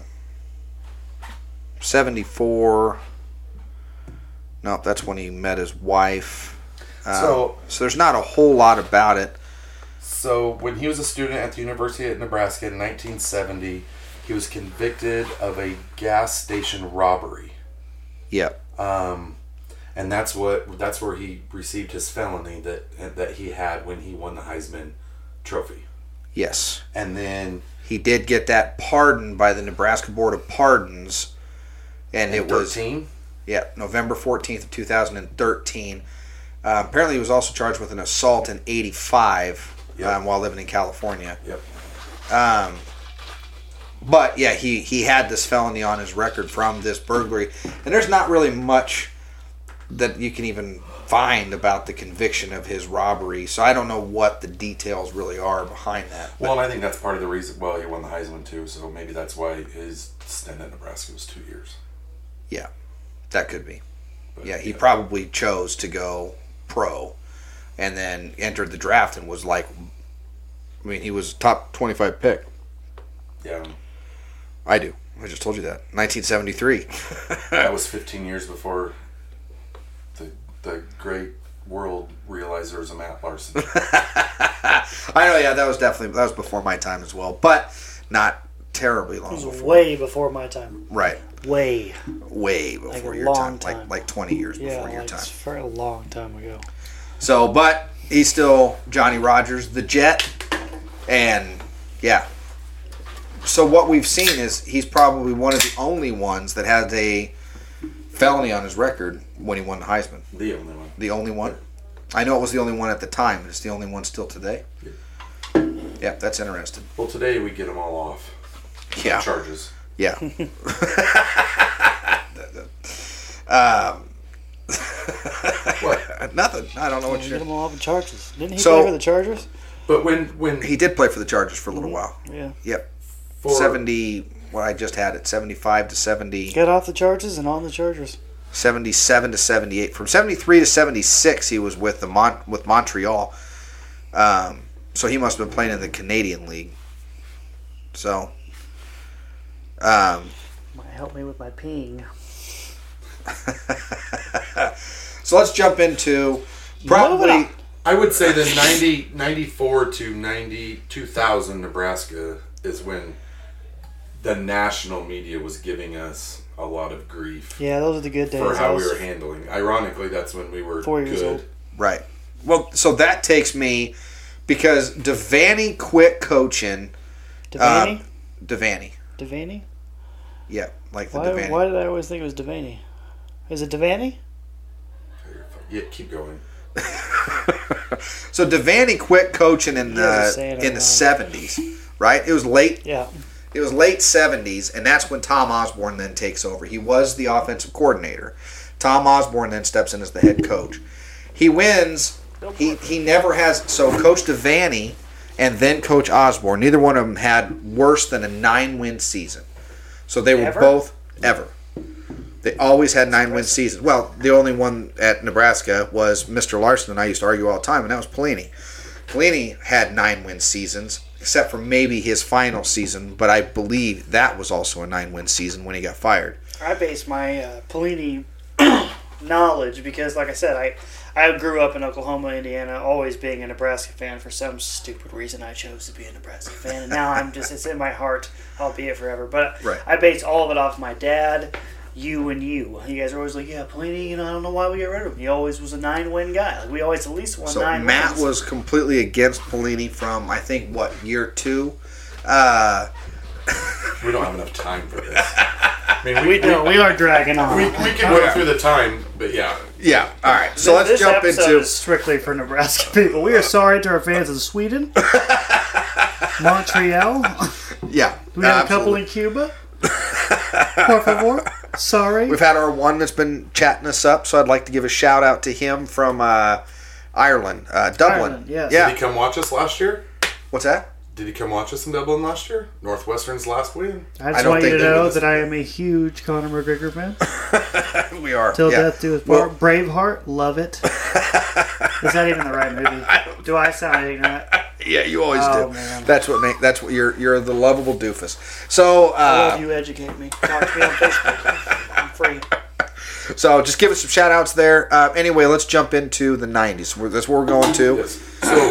seventy-four. Nope, that's when he met his wife. Um, So- so there's not a whole lot about it. So when he was a student at the University of Nebraska in nineteen seventy, he was convicted of a gas station robbery. Yep. Um, and that's what that's where he received his felony that that he had when he won the Heisman Trophy. Yes. And then He did get that pardon by the Nebraska Board of Pardons, and in it was thirteen, yeah November fourteenth of two thousand thirteen. Uh, apparently, he was also charged with an assault in eighty-five. Yep. um, while living in California. Yep. Um, but yeah, he, he had this felony on his record from this burglary, and there's not really much that you can even find about the conviction of his robbery. So I don't know what the details really are behind that. But, Well, and I think that's part of the reason. Well, he won the Heisman too, so maybe that's why his stint at Nebraska was two years. yeah, that could be. But, Yeah, he probably chose to go pro, and then entered the draft and was like, I mean, he was top twenty-five pick. Yeah, I do. I just told you that. nineteen seventy-three. that was fifteen years before the the great world realized there was a Matt Larson. I know, yeah, that was definitely, that was before my time as well, but not terribly long It was before. way before my time. Right. Way. Way before Like a your long time. time. Like like twenty years Yeah, before your like time. for a long time ago. So, but he's still Johnny Rogers, the Jet, and yeah. So what we've seen is he's probably one of the only ones that has a felony on his record when he won the Heisman. The only one. The only one. I know it was the only one at the time, but it's the only one still today. Yeah. Yeah, that's interesting. Well, today we get them all off. Yeah. Charges. Yeah. um, What? nothing. I don't know what Get you're. him all up in Chargers. Didn't he So- play for the Chargers? But when when He did play for the Chargers for a little while. Yeah. Yep. for seventy. Well, I just had it. seventy-five to seventy. Got off the Chargers and on the Chargers. seventy-seven to seventy-eight. From seventy-three to seventy-six, he was with the Mon- with Montreal. Um, so he must have been playing in the Canadian League. So, um, Might help me with my peeing. so let's jump into probably. on. I would say the ninety, ninety-four to ninety, two thousand Nebraska is when the national media was giving us a lot of grief Yeah, those are the good days. for I how we was were handling. Ironically, that's when we were four years good. old. Right. Well, so that takes me because Devaney quit coaching. Devaney? Uh, Devaney. Devaney? Yeah, like the Why, Devaney. why did I always think it was Devaney? Is it Devaney? Yeah, keep going. So Devaney quit coaching in You guys are the saying it in the wrong. seventies, right? It was late. Yeah. It was late seventies, and that's when Tom Osborne then takes over. He was the offensive coordinator. Tom Osborne then steps in as the head coach. He wins. He he never has. So Coach Devaney and then Coach Osborne, neither one of them had worse than a nine-win season. So they were Ever? both ever. They always had nine-win seasons. Well, the only one at Nebraska was Mister Larson, and I used to argue all the time, and that was Pelini. Pelini had nine-win seasons, except for maybe his final season, but I believe that was also a nine-win season when he got fired. I base my uh, Pelini knowledge because, like I said, I I grew up in Oklahoma, Indiana, always being a Nebraska fan. For some stupid reason, I chose to be a Nebraska fan, and now I'm just, it's in my heart. I'll be it forever. But Right. I base all of it off my dad, you, and you. You guys are always like, yeah, Pelini, you know, I don't know why we get rid of him. He always was a nine-win guy. Like, we always at least won So nine Matt wins. was completely against Pelini from, I think, what, year two? Uh, We don't have enough time for this. I mean, we, We don't. We are dragging on. we, we can go through the time, but yeah. yeah, all right. So let's this jump episode into... is strictly for Nebraska people. We are sorry to our fans in Sweden, Montreal. Yeah, We have a couple absolutely. in Cuba. Por favor. Sorry. We've had our one that's been chatting us up, so I'd like to give a shout out to him from uh, Ireland, uh, Dublin. Ireland, yes. Did Yeah. he come watch us last year? What's that? Did he come watch us in Dublin last year? Northwestern's last win? I I just don't want you think to they know would that I am a huge Conor McGregor fan. We are. Till yeah. death do us Well- part. Braveheart, love it. Is that even the right movie? Do I sound ignorant? Yeah, you always Oh, do. man. That's what make. That's what you're. You're the lovable doofus. So, I love uh, you. Educate me. Talk to me on Facebook. I'm free. so just give us some shout outs there. Uh, anyway, let's jump into the nineties. We're, that's where we're going to. Yes. So,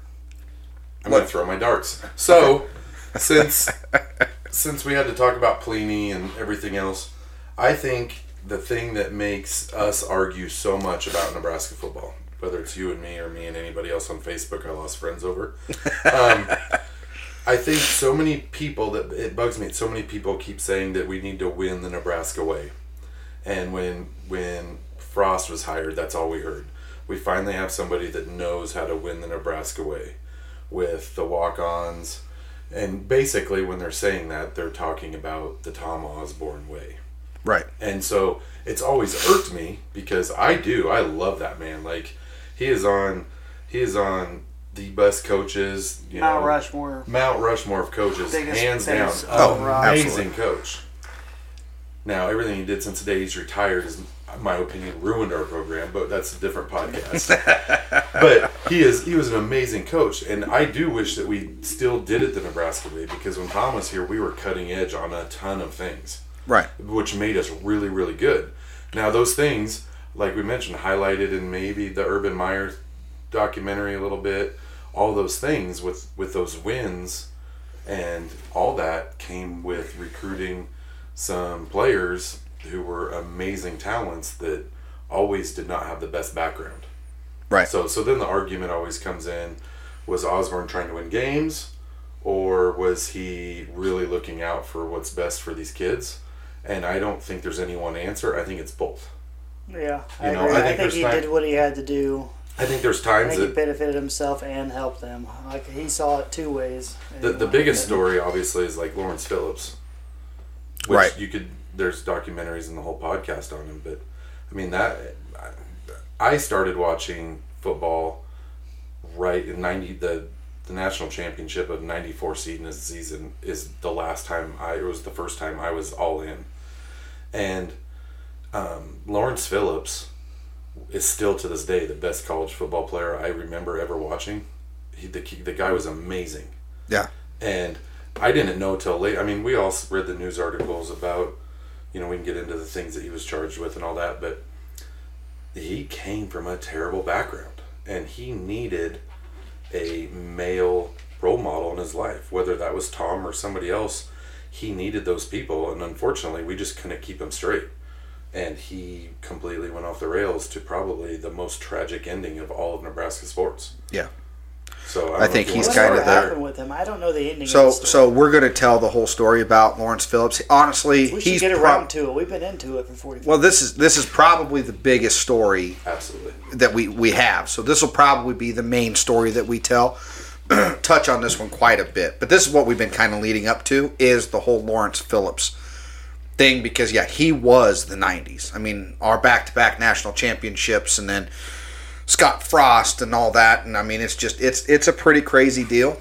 I'm going to throw my darts. So, since since we had to talk about Pelini and everything else, I think the thing that makes us argue so much about Nebraska football, whether it's you and me or me and anybody else on Facebook I lost friends over, um, I think so many people, that it bugs me, so many people keep saying that we need to win the Nebraska way. And when when Frost was hired, that's all we heard. We finally have somebody that knows how to win the Nebraska way. with the walk-ons. And basically when they're saying that, they're talking about the Tom Osborne way. Right. And so it's always irked me because I do. I love that man. Like, he is on, he is on the best coaches. You Mount know, Rushmore. Mount Rushmore of coaches, Biggest hands down. face of Oh, rock. Amazing absolutely. coach. Now, everything he did since the day he's retired is, in my opinion, ruined our program, but that's a different podcast. But he is he was an amazing coach, and I do wish that we still did it the Nebraska way, because when Tom was here, we were cutting edge on a ton of things, Right. which made us really, really good. Now, those things, like we mentioned, highlighted in maybe the Urban Meyer documentary a little bit, all those things with, with those wins, and all that came with recruiting some players who were amazing talents that always did not have the best background. Right. So so then the argument always comes in, was Osborne trying to win games, or was he really looking out for what's best for these kids? And I don't think there's any one answer. I think it's both. Yeah, I You know, agree. I I think think, there's he time- did what he had to do. I think there's I times think he that benefited himself and helped them. Like, he saw it two ways. the, the biggest story obviously is like Lawrence Phillips, which Right. you could, there's documentaries and the whole podcast on him, but I mean that I started watching football right in ninety the the national championship of ninety-four season season is the last time I it was the first time I was all in. And um, Lawrence Phillips is still to this day the best college football player I remember ever watching. He, the, the guy was amazing. Yeah. And I didn't know till late. I mean, we all read the news articles about, you know, we can get into the things that he was charged with and all that, but he came from a terrible background, and he needed a male role model in his life, whether that was Tom or somebody else. He needed those people, and unfortunately, we just couldn't keep him straight. And he completely went off the rails to probably the most tragic ending of all of Nebraska sports. Yeah. So I, I don't think know if you he's want kind to of start there. happened with him. I don't know the ending. So of the story. so we're going to tell the whole story about Lawrence Phillips. Honestly, we should he's get prob- around to it. We've been into it for forty. Well, this is this is probably the biggest story Absolutely. that we, we have. So this will probably be the main story that we tell. Touch on this one quite a bit. But this is what we've been kind of leading up to, is the whole Lawrence Phillips thing, because, yeah, he was the nineties. I mean, our back-to-back national championships, and then Scott Frost and all that. And, I mean, it's just, it's it's a pretty crazy deal.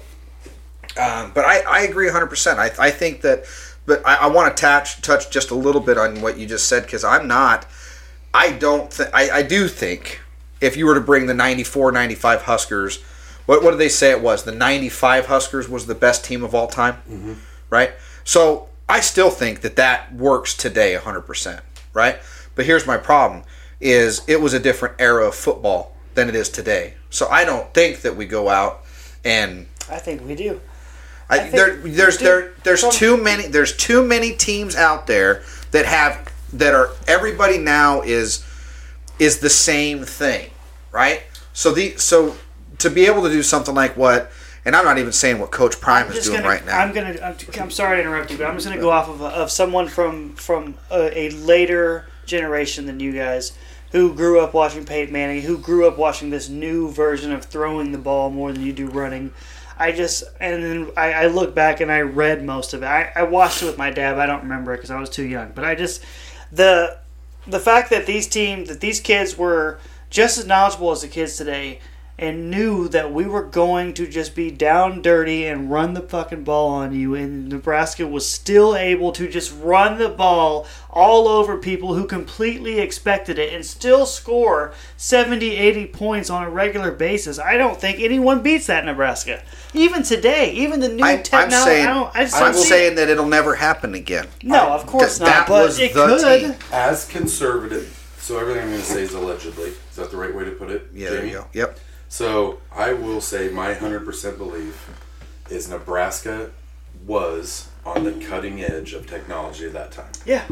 Um, but I, I agree one hundred percent. I, I think that, but I, I want to touch, touch just a little bit on what you just said, because I'm not, I don't think, I, I do think if you were to bring the ninety-four ninety-five Huskers, what, what did they say it was? The ninety-five Huskers was the best team of all time, mm-hmm. right? So I still think that that works today one hundred percent, right? But here's my problem, is it was a different era of football than it is today. So I don't think that we go out and I think we do. I, I think there, we there's do. there, there's From- too many there's too many teams out there that have that are everybody now is is the same thing, right? So the so to be able to do something like what, and I'm not even saying what Coach Prime I'm is just doing gonna, right now. I'm gonna. I'm, I'm sorry to interrupt you, but I'm just gonna go off of, a, of someone from from a, a later generation than you guys, who grew up watching Peyton Manning, who grew up watching this new version of throwing the ball more than you do running. I just and then I, I look back and I read most of it. I, I watched it with my dad. But I don't remember it because I was too young. But I just the the fact that these teams that these kids were just as knowledgeable as the kids today, and knew that we were going to just be down dirty and run the fucking ball on you, and Nebraska was still able to just run the ball all over people who completely expected it and still score seventy, eighty points on a regular basis. I don't think anyone beats that in Nebraska. Even today, even the new I, I'm technology. saying, I don't, I just I'm don't see saying it. that it'll never happen again. No, of course Th- that not, but was it the could. team. As conservative, so everything I'm going to say is allegedly. Is that the right way to put it? Yeah, there Jamie? you go. Yep. So I will say my one hundred percent belief is Nebraska was on the cutting edge of technology at that time. Yeah.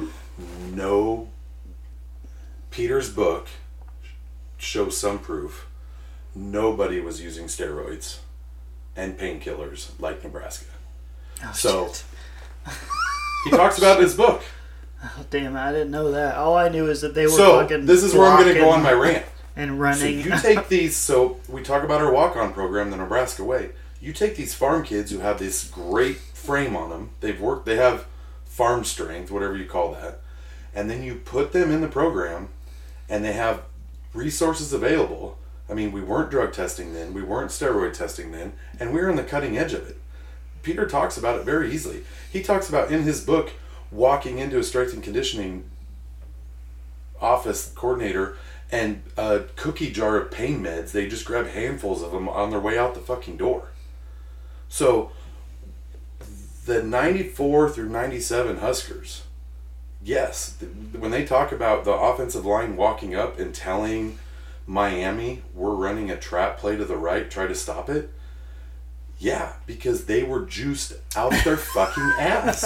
No, Peter's book shows some proof. Nobody was using steroids and painkillers like Nebraska. Oh, So shit. he talks about it in his book. Oh, damn, I didn't know that. All I knew is that they were So fucking this is where I'm going to go blocking- on my rant. and So running. you take these, so we talk about our walk-on program, the Nebraska Way. You take these farm kids who have this great frame on them. They've worked, they have farm strength, whatever you call that. And then you put them in the program and they have resources available. I mean, we weren't drug testing then, we weren't steroid testing then, and we were on the cutting edge of it. Peter talks about it very easily. He talks about in his book walking into a strength and conditioning office coordinator and a cookie jar of pain meds. They just grab handfuls of them on their way out the fucking door. So the ninety-four through ninety-seven Huskers, yes, when they talk about the offensive line walking up and telling Miami we're running a trap play to the right, try to stop it, yeah, because they were juiced out their fucking ass.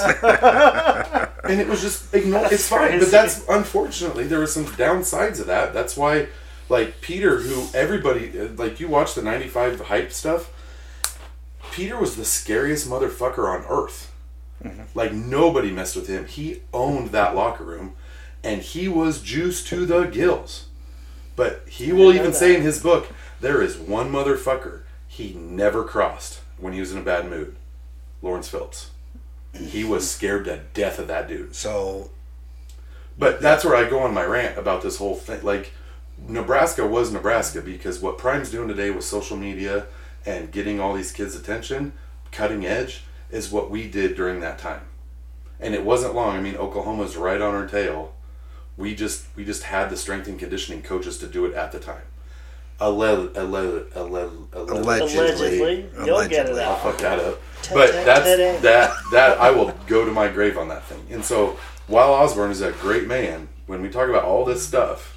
And it was just, ignore, it's fine. But that's, unfortunately, there were some downsides of that. That's why, like, Peter, who everybody, like, you watch the ninety-five hype stuff, Peter was the scariest motherfucker on earth. Mm-hmm. Like, nobody messed with him. He owned that locker room, and he was juiced to the gills. But he will even say in his book, there is one motherfucker he never crossed when he was in a bad mood. Lawrence Phillips. He was scared to death of that dude. So, but that's where I go on my rant about this whole thing. Like, Nebraska was Nebraska because what Prime's doing today with social media and getting all these kids' attention, cutting edge, is what we did during that time. And it wasn't long. I mean, Oklahoma's right on our tail. We just we just had the strength and conditioning coaches to do it at the time. Alle- alle- alle- Allegedly. Allegedly. You'll get it I'll out. fuck that up. But that's that that I will go to my grave on that thing. And so while Osborne is a great man, when we talk about all this stuff,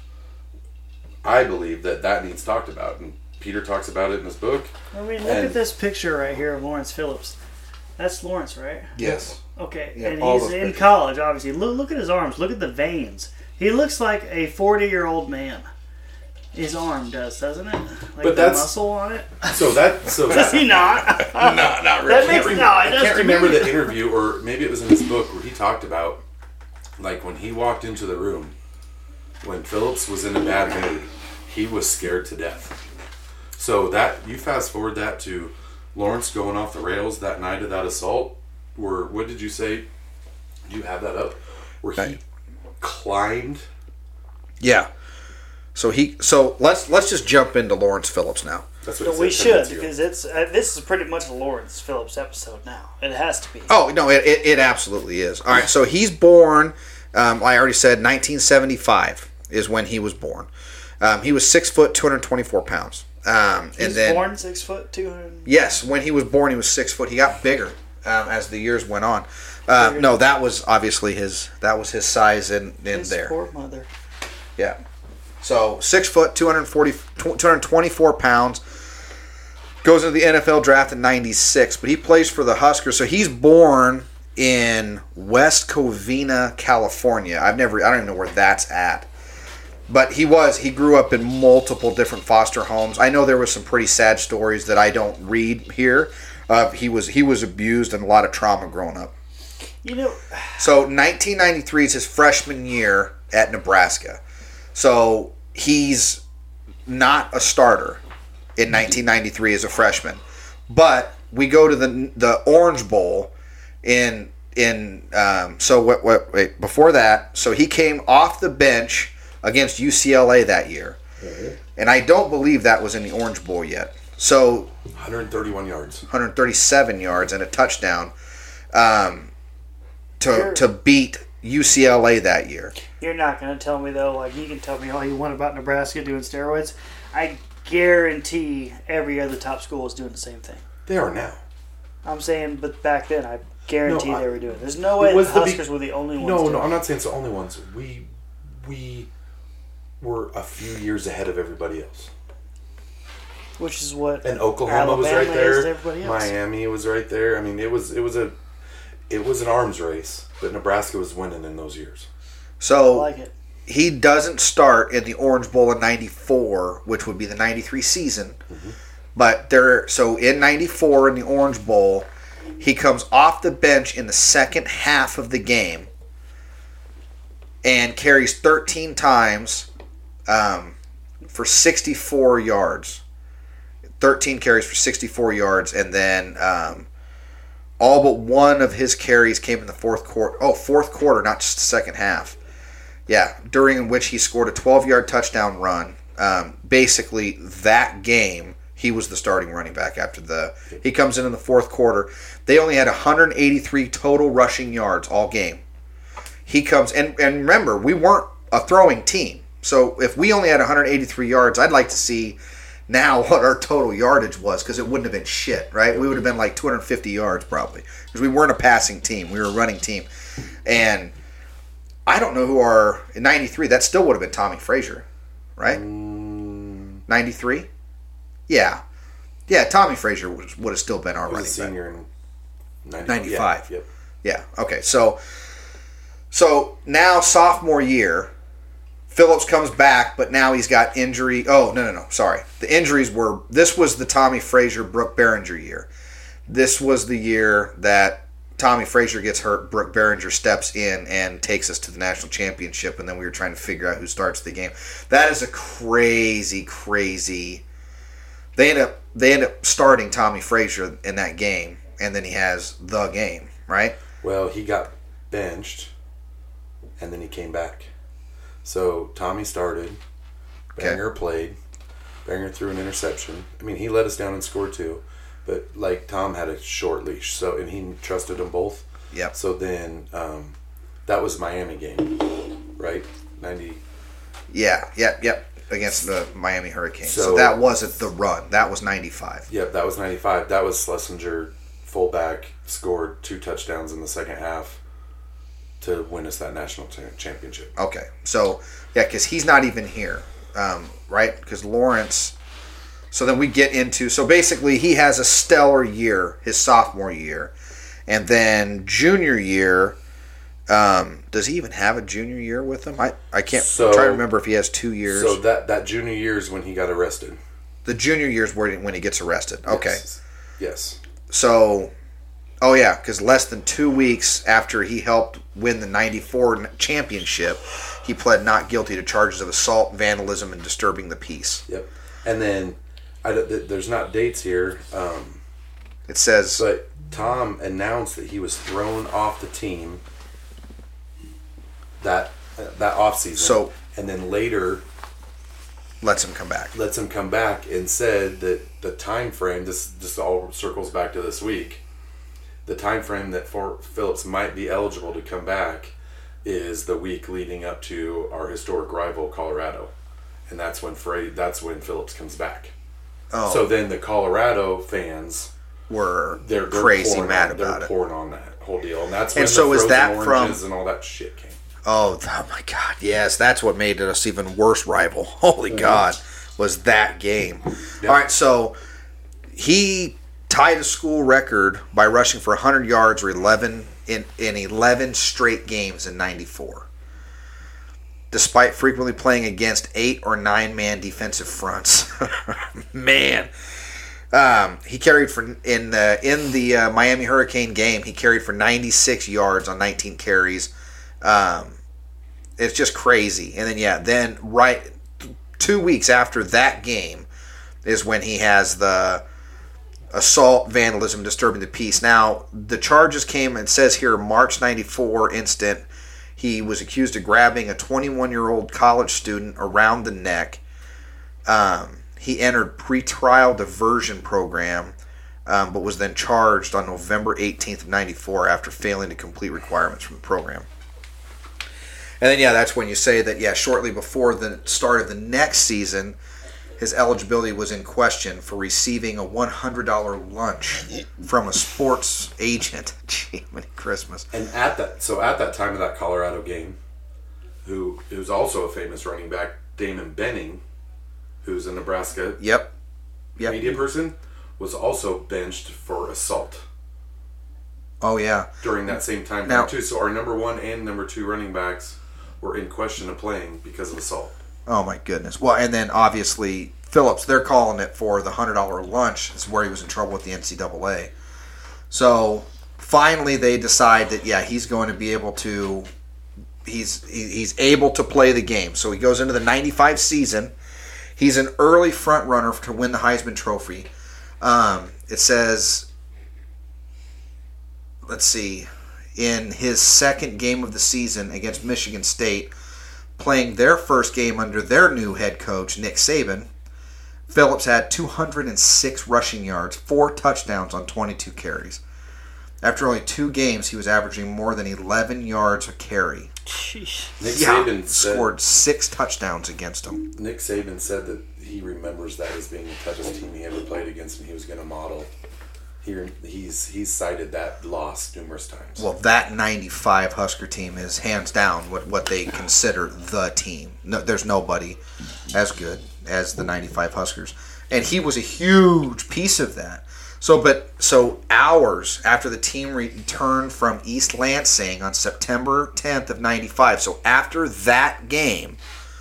I believe that that needs talked about. And Peter talks about it in his book. I mean, look And- at this picture right here of Lawrence Phillips. That's Lawrence, right? yes. Okay, Yeah, and all he's those in pictures. college, obviously. Look, look at his arms. Look at the veins. He looks like a forty-year-old man. His arm does, doesn't it? Like But the that's- muscle on it. So that so Does that, he not? no, not really. That I can't, makes- rem- no, it I does can't to remember me. the interview, or maybe it was in his book where he talked about, like, when he walked into the room, when Phillips was in a bad mood, he was scared to death. So that, you fast forward that to Lawrence going off the rails that night of that assault, where, what did you say? Do you have that up? Where he Right. climbed. Yeah. So he. So let's let's just jump into Lawrence Phillips now. That's what he we said ten should, minutes ago. because it's uh, this is pretty much a Lawrence Phillips episode now. It has to be. Oh no, it, it, it absolutely is. All right. So he's born. Um, I already said nineteen seventy-five is when he was born. Um, he was six foot, two hundred twenty-four pounds. Um, He and was then born six foot, two hundred. yes, when he was born, he was six foot. He got bigger um, as the years went on. Uh, no, that was obviously his. That was his size in in His there. poor mother. Yeah. So six foot, two hundred forty, two hundred twenty-four pounds. Goes into the N F L draft in ninety-six, but he plays for the Huskers. So he's born in West Covina, California. I've never, I don't even know where that's at. But he was, he grew up in multiple different foster homes. I know there was some pretty sad stories that I don't read here. Uh, he was he was abused and a lot of trauma growing up. You know, So nineteen ninety-three is his freshman year at Nebraska. So he's not a starter in nineteen ninety-three as a freshman. But we go to the the Orange Bowl in in um, so what what wait before that. So he came off the bench against U C L A that year, and I don't believe that was in the Orange Bowl yet. So one hundred thirty-one yards. one hundred thirty-seven yards and a touchdown um, to Sure. to beat U C L A that year. you're not going to tell me, though, like, you can tell me all you want about Nebraska doing steroids. I guarantee every other top school is doing the same thing. They are now. I'm saying, but back then, I guarantee No, I- they were doing it. There's no way was the the be- Huskers were the only ones No, doing no, it. I'm not saying it's the only ones. We we were a few years ahead of everybody else. Which is what And Oklahoma was right Alabama is to there. everybody else. Miami was right there. I mean, it was it was a it was an arms race, but Nebraska was winning in those years. I So like it. he doesn't start in the Orange Bowl in ninety-four, which would be the ninety-three season. But there, so in ninety-four in the Orange Bowl, he comes off the bench in the second half of the game and carries thirteen times um, for sixty-four yards. thirteen carries for sixty-four yards, and then um, all but one of his carries came in the fourth quarter. Oh, fourth quarter, not just the second half. Yeah, during which he scored a twelve-yard touchdown run. Um, basically, that game, he was the starting running back after the... He comes in in the fourth quarter. They only had one hundred eighty-three total rushing yards all game. He comes... And, and remember, we weren't a throwing team. So if we only had one hundred eighty-three yards, I'd like to see now what our total yardage was, because it wouldn't have been shit, right? We would have been like two hundred fifty yards probably, because we weren't a passing team. We were a running team. And I don't know who our... In ninety-three, that still would have been Tommy Frazier, right? ninety-three? Yeah. Yeah, Tommy Frazier would, would have still been our He was running a senior back. in ninety, ninety-five. Yeah, yep. Yeah, okay. So, so now sophomore year, Phillips comes back, but now he's got injury. Oh, no, no, no. Sorry. The injuries were... This was the Tommy Frazier, Brooke Behringer year. This was the year that Tommy Frazier gets hurt, Brooke Behringer steps in and takes us to the national championship, and then we were trying to figure out who starts the game. That is a crazy, crazy... They end up they end up starting Tommy Frazier in that game, and then he has the game, right? Well, he got benched, and then he came back. So Tommy started. Behringer Okay. played. Behringer threw an interception. I mean, he let us down and scored two, but like Tom had a short leash, so and he trusted them both. Yep. So then um, that was Miami game, right? ninety. Yeah, yep, yep. Against the Miami Hurricanes. So, So- that wasn't the run. That was ninety-five. Yep, that was ninety-five. That was Schlesinger, fullback, scored two touchdowns in the second half to win us that national cha- championship. Okay. So, yeah, because he's not even here, um, right? Because Lawrence... So then we get into... So basically, he has a stellar year, his sophomore year. And then junior year... Um, does he even have a junior year with him? I, I can't So- try to remember if he has two years. So that, that junior year is when he got arrested. The junior year is where he- when he gets arrested. Okay. Yes. Yes. So, oh yeah, because less than two weeks after he helped win the ninety-four championship, he pled not guilty to charges of assault, vandalism, and disturbing the peace. Yep. And then I, don't- th- there's not dates here, um, It says, but Tom announced that he was thrown off the team that uh, that offseason. So- and then later lets him come back. lets him come back and said that the time frame, this this all circles back to this week, the time frame that for Phillips might be eligible to come back is the week leading up to our historic rival Colorado, and that's when Fra- that's when Phillips comes back. Oh, So then the Colorado fans, we're they're, they're crazy pouring mad on, about they're it. pouring on that whole deal, and that's when And the so is frozen that from- oranges and all that shit came. Oh, oh my God! Yes, that's what made it us even worse rival. Holy God, was that game? Yep. All right, so he tied a school record by rushing for one hundred yards or eleven in in eleven straight games in ninety-four, despite frequently playing against eight or nine man defensive fronts. Man. Um, he carried for in the in the uh, Miami Hurricane game. He carried for ninety-six yards on nineteen carries. Um, it's just crazy. And then yeah, then right two weeks after that game is when he has the assault, vandalism, disturbing the peace. Now the charges came. It says here March ninety-four instant. He was accused of grabbing a twenty-one-year-old college student around the neck. Um, he entered pretrial diversion program, um, but was then charged on November eighteenth of ninety-four after failing to complete requirements from the program. And then, yeah, that's when you say that, yeah, shortly before the start of the next season, his eligibility was in question for receiving a one hundred dollars lunch from a sports agent. Gee, many Christmas. And at that, so at that time of that Colorado game, who who's also a famous running back, Damon Benning, who's a Nebraska Yep. Yep. media person, was also benched for assault Oh, yeah. during that same time Now- frame too. So our number one and number two running backs were in question of playing because of assault. Oh, my goodness. Well, and then, obviously, Phillips, they're calling it for the one hundred dollars lunch. This is where he was in trouble with the N C double A. So, finally, they decide that, yeah, he's going to be able to... He's he- he's able to play the game. So he goes into the ninety-five season. He's an early front runner to win the Heisman Trophy. Um, it says, let's see, in his second game of the season against Michigan State, playing their first game under their new head coach, Nick Saban, Phillips had two hundred six rushing yards, four touchdowns on twenty-two carries. After only two games, he was averaging more than eleven yards a carry. Sheesh. Nick Yeah, Saban said, scored six touchdowns against him. Nick Saban said that he remembers that as being the toughest team he ever played against, and he was going to model. He, he's he's cited that loss numerous times. Well, that ninety-five Husker team is hands down what, what they consider the team. No, there's nobody as good as the ninety-five Huskers. And he was a huge piece of that. So, but so hours after the team returned from East Lansing on September tenth of ninety-five, so after that game,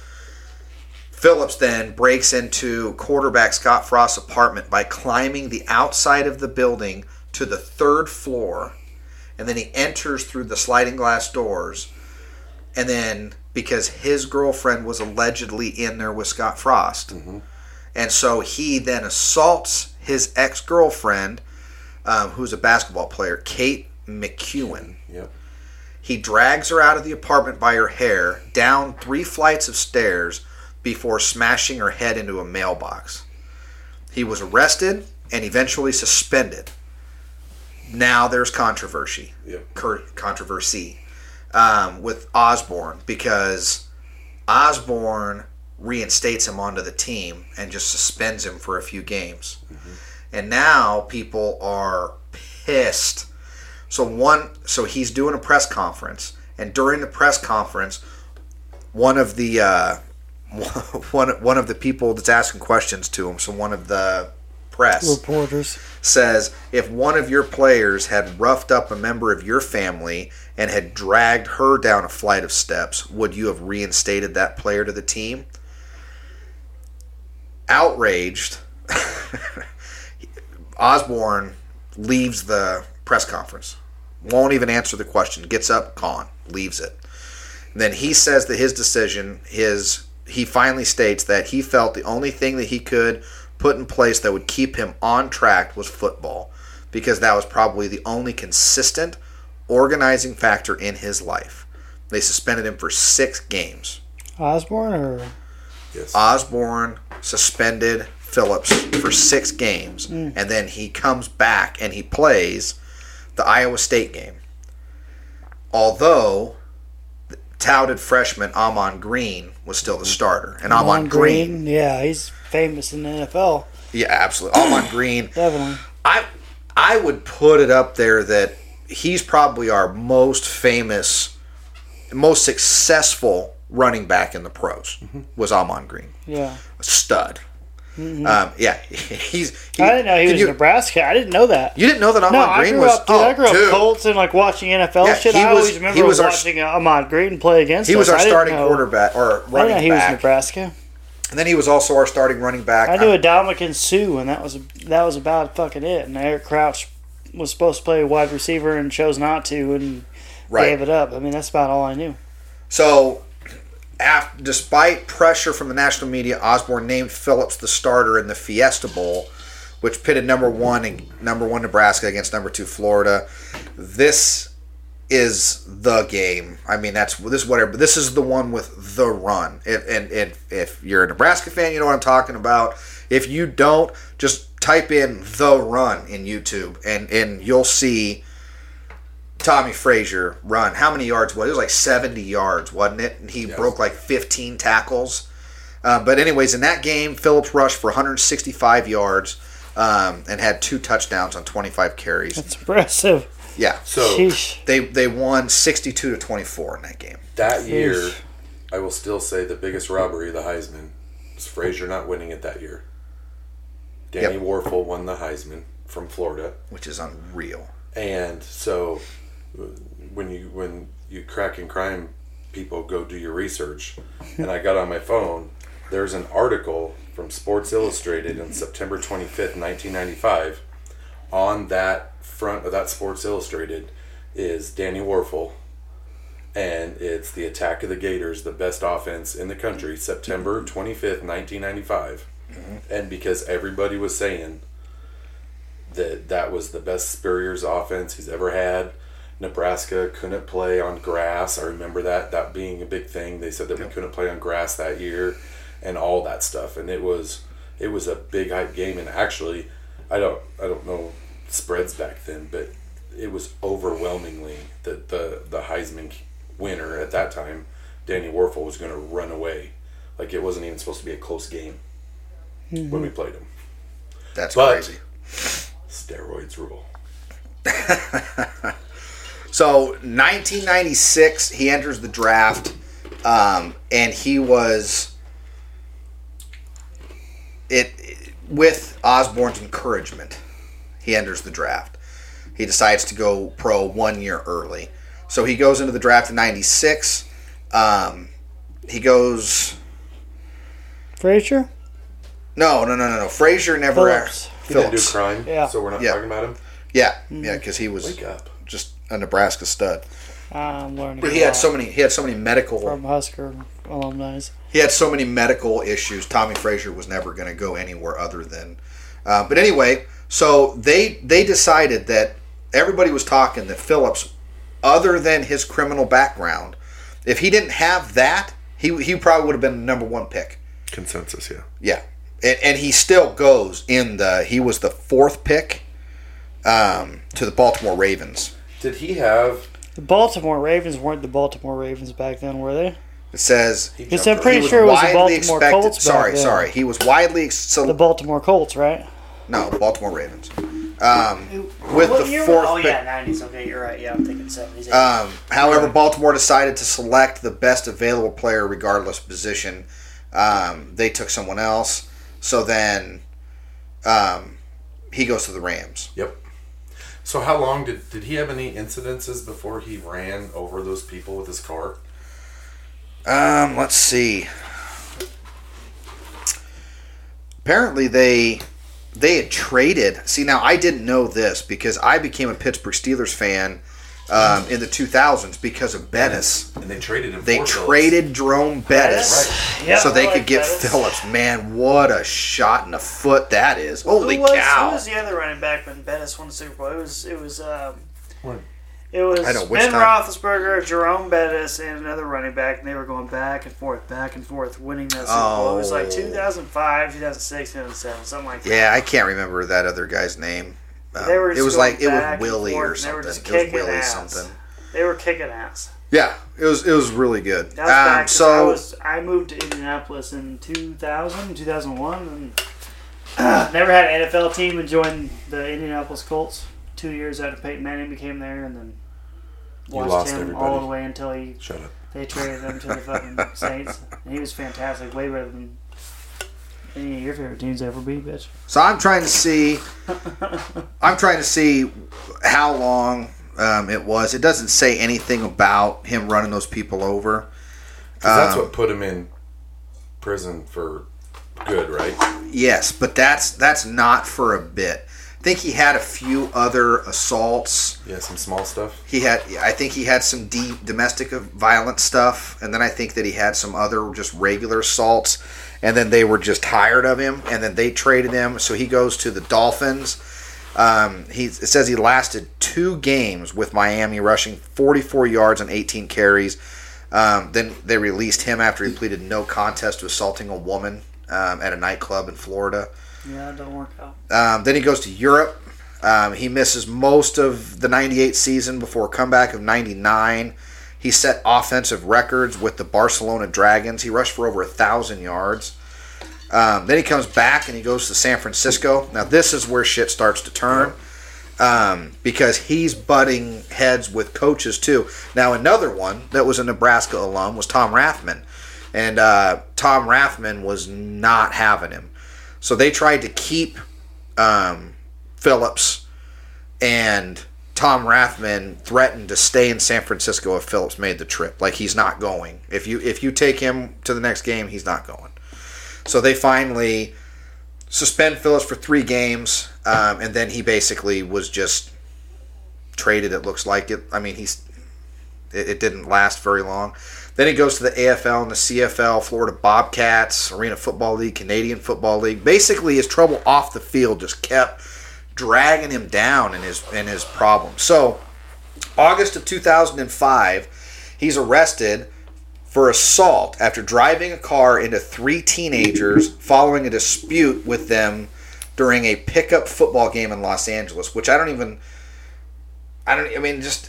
Phillips then breaks into quarterback Scott Frost's apartment by climbing the outside of the building to the third floor, and then he enters through the sliding glass doors, and then because his girlfriend was allegedly in there with Scott Frost, mm-hmm. and so he then assaults his ex-girlfriend, um, who's a basketball player, Kate McEwen. Yep. He drags her out of the apartment by her hair, down three flights of stairs, before smashing her head into a mailbox. He was arrested and eventually suspended. Now there's controversy. Yep. Controversy um, with Osborne, because Osborne reinstates him onto the team and just suspends him for a few games. Mm-hmm. And now people are pissed. So one, so he's doing a press conference, and during the press conference, one of the uh, one one of the people that's asking questions to him, so one of the press reporters, says, if one of your players had roughed up a member of your family and had dragged her down a flight of steps, would you have reinstated that player to the team? Outraged, Osborne leaves the press conference. Won't even answer the question. Gets up, gone, leaves it. And then he says that his decision is, he finally states that he felt the only thing that he could put in place that would keep him on track was football, because that was probably the only consistent organizing factor in his life. They suspended him for six games. Osborne or? Yes. Osborne suspended Phillips for six games, mm. and then he comes back and he plays the Iowa State game. Although the touted freshman Amon Green was still the starter. And Amon, Amon Green, Green, yeah, he's famous in the N F L. Yeah, absolutely. Amon Green. Definitely. I I would put it up there that he's probably our most famous, most successful running back in the pros, mm-hmm. was Amon Green. Yeah. A stud. Mm-hmm. Um, yeah, he's. He, I didn't know he was you, Nebraska. I didn't know that. You didn't know that Amon no, Green I grew was. Up, dude, oh, I grew up dude. Colts and like watching N F L yeah, shit. I was, always remember was watching our, Amon Green play against. He us. was our I starting quarterback or running back. I didn't know he back. was Nebraska. And then he was also our starting running back. I knew a Dominican Sue, and that was that was about fucking it. And Eric Crouch was supposed to play wide receiver and chose not to, and right. gave it up. I mean, that's about all I knew. So, after, despite pressure from the national media, Osborne named Phillips the starter in the Fiesta Bowl, which pitted number one number one Nebraska against number two Florida. This is the game. I mean, that's this is whatever. This is the one with the run. If, and if if you're a Nebraska fan, you know what I'm talking about. If you don't, just type in the run in YouTube, and and you'll see Tommy Frazier run. How many yards was it? It was like seventy yards, wasn't it? And he yes. broke like fifteen tackles. Uh, but anyways, in that game, Phillips rushed for one hundred sixty-five yards um, and had two touchdowns on twenty-five carries. That's impressive. Yeah. So Sheesh. they they won sixty-two to twenty-four in that game. That year, I will still say the biggest robbery of the Heisman was Frazier not winning it that year. Danny yep. Warfel won the Heisman from Florida, which is unreal. And so when you when you crack and crime people go do your research, and I got on my phone, there's an article from Sports Illustrated on September twenty-fifth, nineteen ninety-five. On that front of that Sports Illustrated is Danny Warfel, And it's the Attack of the Gators, the best offense in the country, September twenty-fifth, nineteen ninety-five. Mm-hmm. And because everybody was saying that that was the best Spurrier's offense he's ever had. Nebraska couldn't play on grass. I remember that, that being a big thing. They said that we couldn't play on grass that year and all that stuff. And it was it was a big hype game. And actually, I don't I don't know spreads back then, but it was overwhelmingly that the, the Heisman winner at that time, Danny Werfel, was going to run away. Like, it wasn't even supposed to be a close game mm-hmm. when we played him. That's but crazy. Steroids rule. So, nineteen ninety-six, he enters the draft, um, and he was it, it with Osborne's encouragement. He enters the draft. He decides to go pro one year early. So he goes into the draft in ninety-six. Um, he goes... Frazier? No, no, no, no, no. Frazier never... Phillips. He didn't do Phillips. crime, Yeah. so we're not Yeah. talking about him? Yeah, Mm-hmm. yeah, because he was Wake up. just a Nebraska stud. I'm learning. But a he had lot so many. He had so many medical. from Husker alumni. He had so many medical issues. Tommy Frazier was never going to go anywhere other than. Uh, but anyway, so they they decided that everybody was talking that Phillips, other than his criminal background, if he didn't have that, he he probably would have been the number one pick. Consensus, yeah. Yeah, and, and he still goes in the. He was the fourth pick um, to the Baltimore Ravens. Did he have... The Baltimore Ravens weren't the Baltimore Ravens back then, were they? It says Because I'm he pretty was sure it was the widely Baltimore expected. Colts back Sorry, then. sorry. He was widely ex- so, The Baltimore Colts, right? no Baltimore Ravens. Um, with What the year fourth was- Oh, pick. yeah, nineties. Okay, you're right. Yeah, I'm thinking seventies. Um, however, Baltimore decided to select the best available player regardless of position. Um, they took someone else. So then um, he goes to the Rams. Yep. So how long did... Did he have any incidences before he ran over those people with his car? Um, let's see. Apparently they they had traded. See, now I didn't know this because I became a Pittsburgh Steelers fan um, in the two thousands because of Bettis. And they traded him They for Phillips. traded Jerome Bettis Right. Yeah, so they I could like get Bettis. Phillips. Man, what a shot in the foot that is! Holy who was, cow! Who was the other running back when Bettis won the Super Bowl? It was it was um, What? it was I know, which Ben time? Roethlisberger, Jerome Bettis, and another running back, and they were going back and forth, back and forth, winning that Super Bowl. It was like Oh. two thousand five, two thousand six, two thousand seven, something like that. Yeah, I can't remember that other guy's name. Um, They were it just was going like it back was and Willie forth, or and they were something. just It was kicking Willie ass. something. They were kicking ass. Yeah, it was it was really good. That was Um, back 'cause so I was I moved to Indianapolis in two thousand, two thousand one, and uh, never had an N F L team and joined the Indianapolis Colts two years after Peyton Manning became there, and then You watched lost him everybody. all the way until he Shut up. they traded him to the fucking Saints, and he was fantastic, way better than any of your favorite teams ever be, bitch. So I'm trying to see. I'm trying to see how long um, it was. It doesn't say anything about him running those people over. 'Cause that's Um, what put him in prison for good, right? Yes, but that's that's not for a bit. I think he had a few other assaults. Yeah, some small stuff. He had, I think he had some de- domestic violent stuff, and then I think that he had some other just regular assaults, and then they were just tired of him, and then they traded him, so he goes to the Dolphins. Um, he it says he lasted two games with Miami, rushing forty-four yards on eighteen carries. Um, then they released him after he pleaded no contest to assaulting a woman um, at a nightclub in Florida. Yeah, it don't work out. Um, then he goes to Europe. Um, he misses most of the ninety-eight season before a comeback of ninety-nine. He set offensive records with the Barcelona Dragons. He rushed for over a thousand yards. Um, then he comes back and he goes to San Francisco. Now this is where shit starts to turn um, because he's butting heads with coaches too. Now another one that was a Nebraska alum was Tom Rathman, and uh, Tom Rathman was not having him. So they tried to keep um, Phillips, and Tom Rathman threatened to stay in San Francisco if Phillips made the trip. Like, he's not going. If you if you take him to the next game, he's not going. So they finally suspend Phillips for three games, um, and then he basically was just traded. It looks like it. I mean, he's it, it didn't last very long. Then he goes to the A F L and the C F L, Florida Bobcats, Arena Football League, Canadian Football League. Basically, his trouble off the field just kept dragging him down in his in his problems. So, August of two thousand five, he's arrested for assault after driving a car into three teenagers following a dispute with them during a pickup football game in Los Angeles, which I don't even, I don't, I mean, just,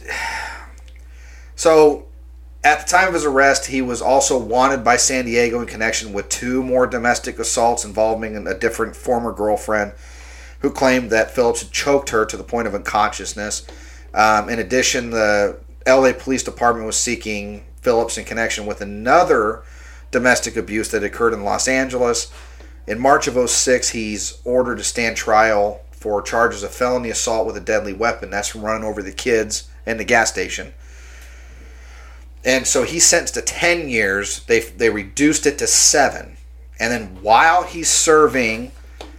so at the time of his arrest, he was also wanted by San Diego in connection with two more domestic assaults involving a different former girlfriend who claimed that Phillips had choked her to the point of unconsciousness. Um, in addition, the L A Police Department was seeking Phillips in connection with another domestic abuse that occurred in Los Angeles. In March of oh six, he's ordered to stand trial for charges of felony assault with a deadly weapon. That's from running over the kids in the gas station. And so he's sentenced to ten years. They they reduced it to seven. And then while he's serving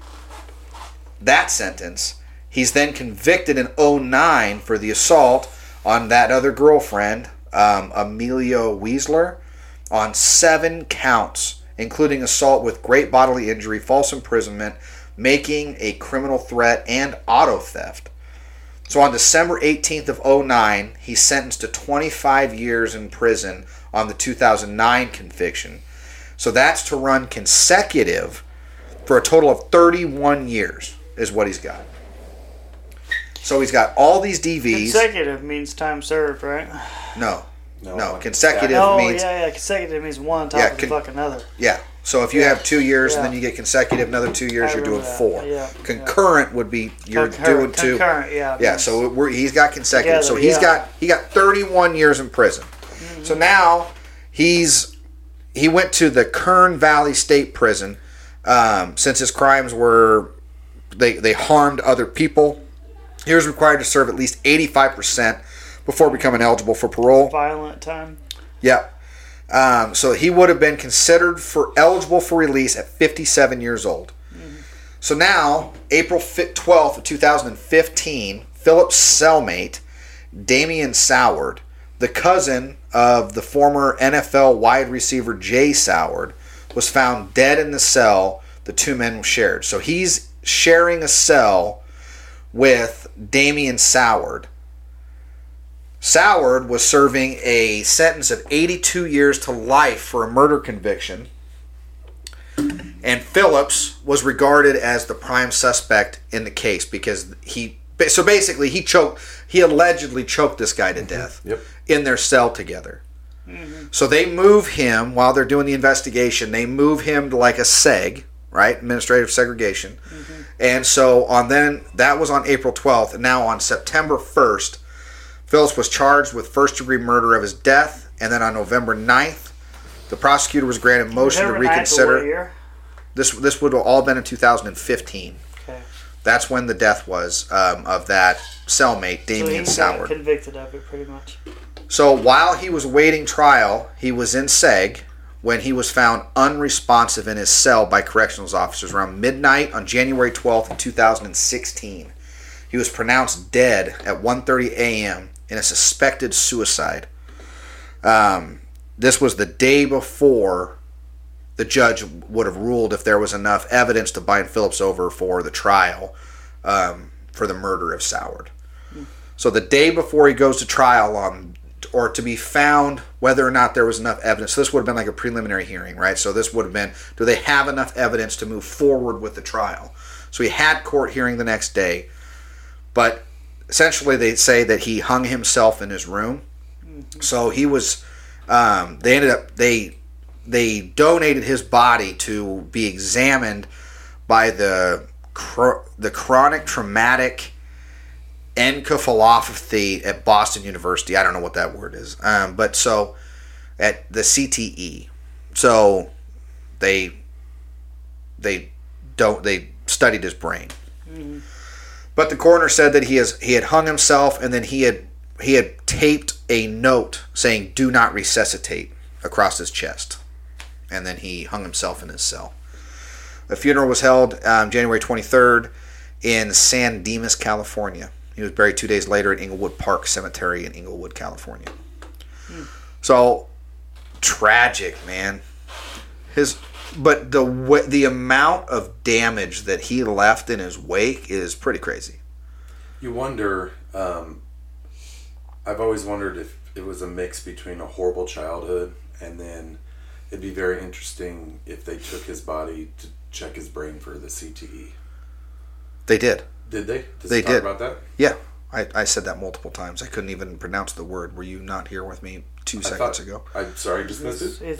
that sentence, he's then convicted in oh nine for the assault on that other girlfriend, um, Amelia Weisler, on seven counts, including assault with great bodily injury, false imprisonment, making a criminal threat, and auto theft. So on December eighteenth of oh nine, he's sentenced to twenty-five years in prison on the two thousand nine conviction. So that's to run consecutive for a total of thirty-one years is what he's got. So he's got all these D Vs. Consecutive means time served, right? No. No, No, no. consecutive Oh, means... yeah, yeah. Consecutive means one on top Yeah, of con- the fucking other. Yeah. So if you Yeah. have two years Yeah. and then you get consecutive, another two years, I you're doing remember that. four. Yeah, Concurrent would be you're Concurrent, doing two. concurrent, yeah. Yeah, so we're, he's got consecutive. Together, so he's yeah. got he got thirty-one years in prison. Mm-hmm. So now he's he went to the Kern Valley State Prison um, since his crimes were they they harmed other people. He was required to serve at least eighty-five percent before becoming eligible for parole. Violent time. Yeah. Um, so he would have been considered for eligible for release at fifty-seven years old. Mm-hmm. So now, April twelfth of two thousand fifteen, Phillips' cellmate, Damian Soward, the cousin of the former N F L wide receiver Jay Soward, was found dead in the cell the two men shared. So he's sharing a cell with Damian Soward. Soward was serving a sentence of eighty-two years to life for a murder conviction, and Phillips was regarded as the prime suspect in the case because he so basically he choked he allegedly choked this guy to death Yep. in their cell together. Mm-hmm. So they move him while they're doing the investigation. They move him to like a seg, right, administrative segregation, mm-hmm. and so on then that was on April twelfth, and now on September first. Phillips was charged with first-degree murder of his death, and then on November ninth, the prosecutor was granted motion to November ninth, reconsider. what year? This this would have all been in two thousand fifteen. Okay. That's when the death was um, of that cellmate, Damian so he got Soward. convicted of it, pretty much. So while he was awaiting trial, he was in seg when he was found unresponsive in his cell by corrections officers around midnight on January twelfth, two thousand sixteen. He was pronounced dead at one thirty a.m. in a suspected suicide. Um, this was the day before the judge would have ruled if there was enough evidence to bind Phillips over for the trial um, for the murder of Soward. Mm. So the day before he goes to trial on, or to be found whether or not there was enough evidence. So this would have been like a preliminary hearing, right? So this would have been, do they have enough evidence to move forward with the trial? So he had court hearing the next day, but essentially, they say that he hung himself in his room. Mm-hmm. So he was. Um, they ended up. They they donated his body to be examined by the the chronic traumatic encephalopathy at Boston University. I don't know what that word is, um, but so at the C T E. So they they don't they studied his brain. Mm-hmm. But the coroner said that he has he had hung himself, and then he had he had taped a note saying "Do not resuscitate" across his chest, and then he hung himself in his cell. The funeral was held um, January twenty-third in San Dimas, California. He was buried two days later at Inglewood Park Cemetery in Inglewood, California. So tragic, man. His, but the wa- the amount of damage that he left in his wake is pretty crazy. You wonder. Um, I've always wondered if it was a mix between a horrible childhood and then it'd be very interesting if they took his body to check his brain for the C T E. They did. Did they? Did they talk did. about that? Yeah. I, I said that multiple times. I couldn't even pronounce the word. Were you not here with me two I seconds thought, ago? I'm sorry, I just missed It's, it. it's,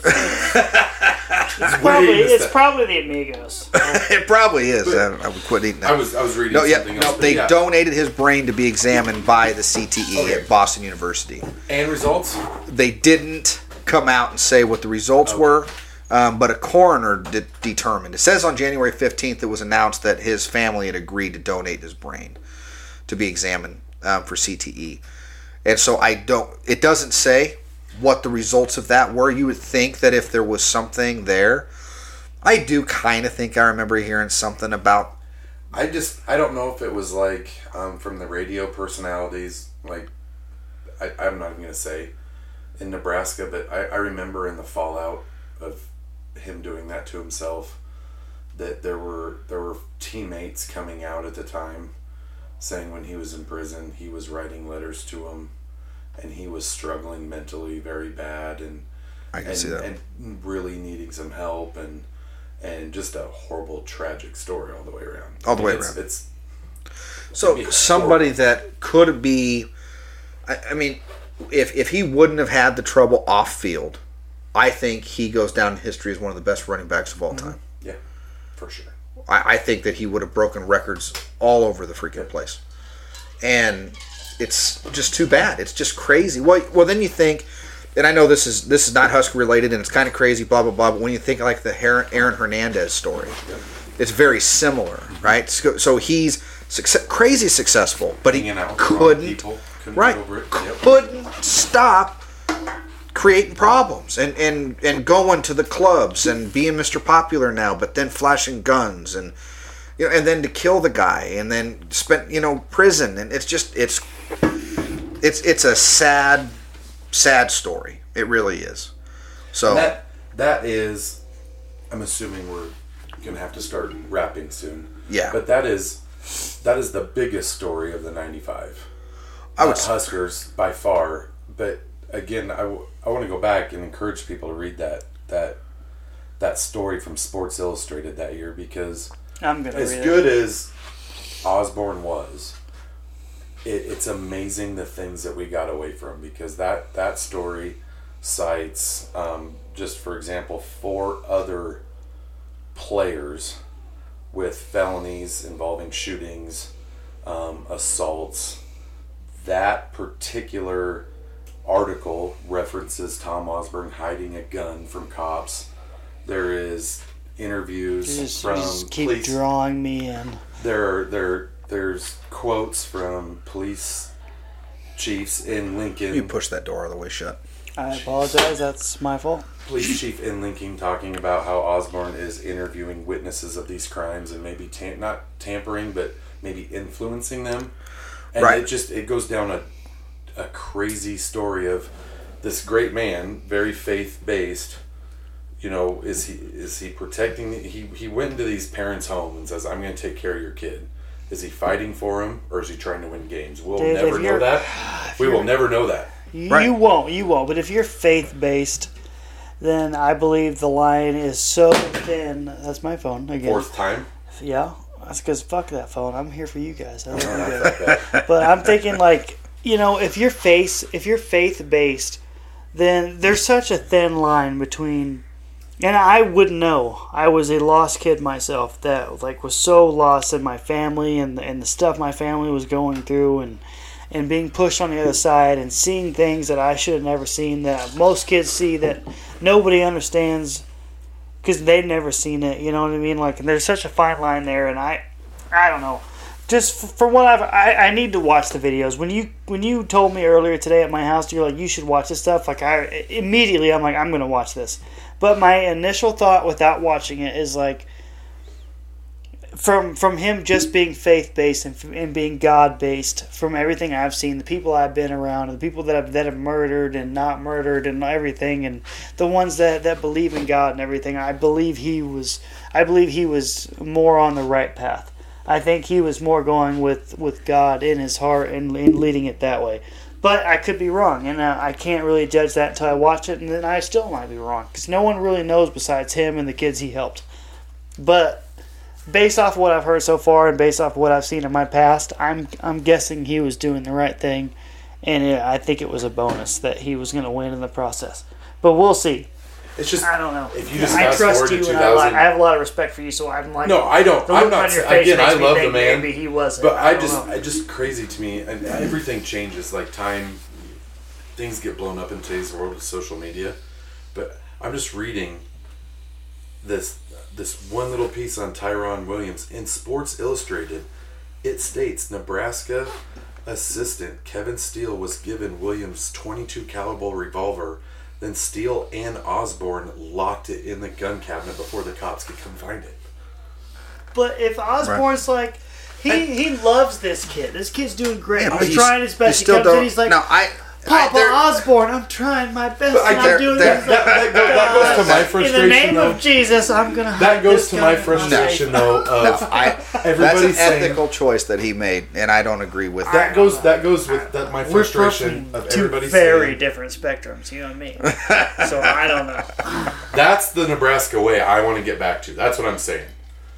it's, it's probably it's probably the Amigos. It probably is. I, I would quit eating that. I was I was reading no, yeah, something no. else. but They yeah. donated his brain to be examined by the C T E Okay. at Boston University. And results? They didn't come out and say what the results Okay. were, um, but a coroner de- determined. It says on January fifteenth it was announced that his family had agreed to donate his brain to be examined um, for C T E. And so I don't, it doesn't say what the results of that were. You would think that if there was something there, I do kind of think I remember hearing something about. I just, I don't know if it was like um, from the radio personalities, like, I, I'm not even going to say in Nebraska, but I, I remember in the fallout of him doing that to himself, that there were there were teammates coming out at the time saying when he was in prison, he was writing letters to him, and he was struggling mentally very bad, and I can and, see that. and really needing some help, and and just a horrible, tragic story all the way around. All the way it's, around. It's So it'd be somebody horrible. that could be, I, I mean, if if he wouldn't have had the trouble off field, I think he goes down in history as one of the best running backs of all time. Yeah, for sure. I, I think that he would have broken records all over the freaking place. And it's just too bad. It's just crazy. Well, well, then you think, and I know this is this is not Husker related, and it's kind of crazy, blah blah blah. But when you think like the Aaron Hernandez story, it's very similar, right? So, so he's success, crazy successful, but he Hanging out with the wrong couldn't, people, couldn't right? get over it. Yep. Couldn't stop creating problems and, and, and going to the clubs and being Mister Popular now, but then flashing guns and you know, and then to kill the guy and then spent you know prison, and it's just it's it's it's a sad sad story. It really is. So That that is, I'm assuming we're gonna have to start wrapping soon. Yeah. But that is that is the biggest story of the ninety-five. I would Not say- Huskers by far, but again, I, w- I want to go back and encourage people to read that that that story from Sports Illustrated that year, because I'm gonna as read good it. as Osborne was, it, it's amazing the things that we got away from, because that that story cites, um, just for example, four other players with felonies involving shootings, um, assaults. That particular article references Tom Osborne hiding a gun from cops. There is interviews You just, from you just keep police. drawing me in. There, there, there's quotes from police chiefs in Lincoln. you push that door all the way shut. I apologize. That's my fault. Police chief in Lincoln talking about how Osborne is interviewing witnesses of these crimes and maybe tam- not tampering, but maybe influencing them. And Right. it just it goes down a a crazy story of this great man, very faith based. You know, is he is he protecting? He he went into these parents' home and says, "I'm going to take care of your kid." Is he fighting for him, or is he trying to win games? We'll Dude, never if know you're- that. We will never know that. You, Right. you won't. You won't. But if you're faith based, then I believe the line is so thin. That's my phone again. Fourth time. Yeah, that's because fuck that phone. I'm here for you guys. I love you guys. But I'm thinking like, you know, if you're face, if you're faith based, then there's such a thin line between. And I wouldn't know. I was a lost kid myself that like was so lost in my family and and the stuff my family was going through, and and being pushed on the other side and seeing things that I should have never seen, that most kids see that nobody understands because they've never seen it. You know what I mean? Like, and there's such a fine line there, and I, I don't know. Just f- for what I've, I, I need to watch the videos. When you when you told me earlier today at my house, you're like, you should watch this stuff. Like, I immediately I'm like, I'm gonna watch this. But my initial thought without watching it is like, from from him just being faith based and, from, and being God based, from everything I've seen, the people I've been around, the people that have that have murdered and not murdered and everything, and the ones that, that believe in God and everything, I believe he was I believe he was more on the right path. I think he was more going with, with God in his heart and, and leading it that way. But I could be wrong, and uh, I can't really judge that until I watch it, and then I still might be wrong because no one really knows besides him and the kids he helped. But based off what I've heard so far and based off what I've seen in my past, I'm I'm guessing he was doing the right thing, and it, I think it was a bonus that he was going to win in the process. But we'll see. It's just I don't know. If you just I fast trust forward you, to and I, like, two thousand I have a lot of respect for you. So I'm like, No, I don't. The look I'm not on your sa- face again, makes I me love think the man. Maybe he wasn't. But I don't just, know. I just crazy to me, and everything changes. Like time, things get blown up in today's world with social media. But I'm just reading this this one little piece on Tyron Williams in Sports Illustrated. It states Nebraska assistant Kevin Steele was given Williams' twenty-two caliber revolver. Then Steele and Osborne locked it in the gun cabinet before the cops could come find it. But if Osborne's like, he he loves this kid. This kid's doing great. Yeah, but he's you trying his s- best. you He still comes in, don't- he's like, no, I- Papa I- there- Osborne, I'm trying my best. But I- and there- I'm doing there- this. that- that go- that goes to my In the frustration, name though. of Jesus, I'm gonna. hide That goes this to gun my in frustration, safe. though, No, of I, that's everybody an saying ethical choice that he made, and I don't agree with that that. goes that goes with that my We're frustration from of two everybody very saying different spectrums, you know what I mean? So I don't know. that's the Nebraska way I want to get back to. That's what I'm saying.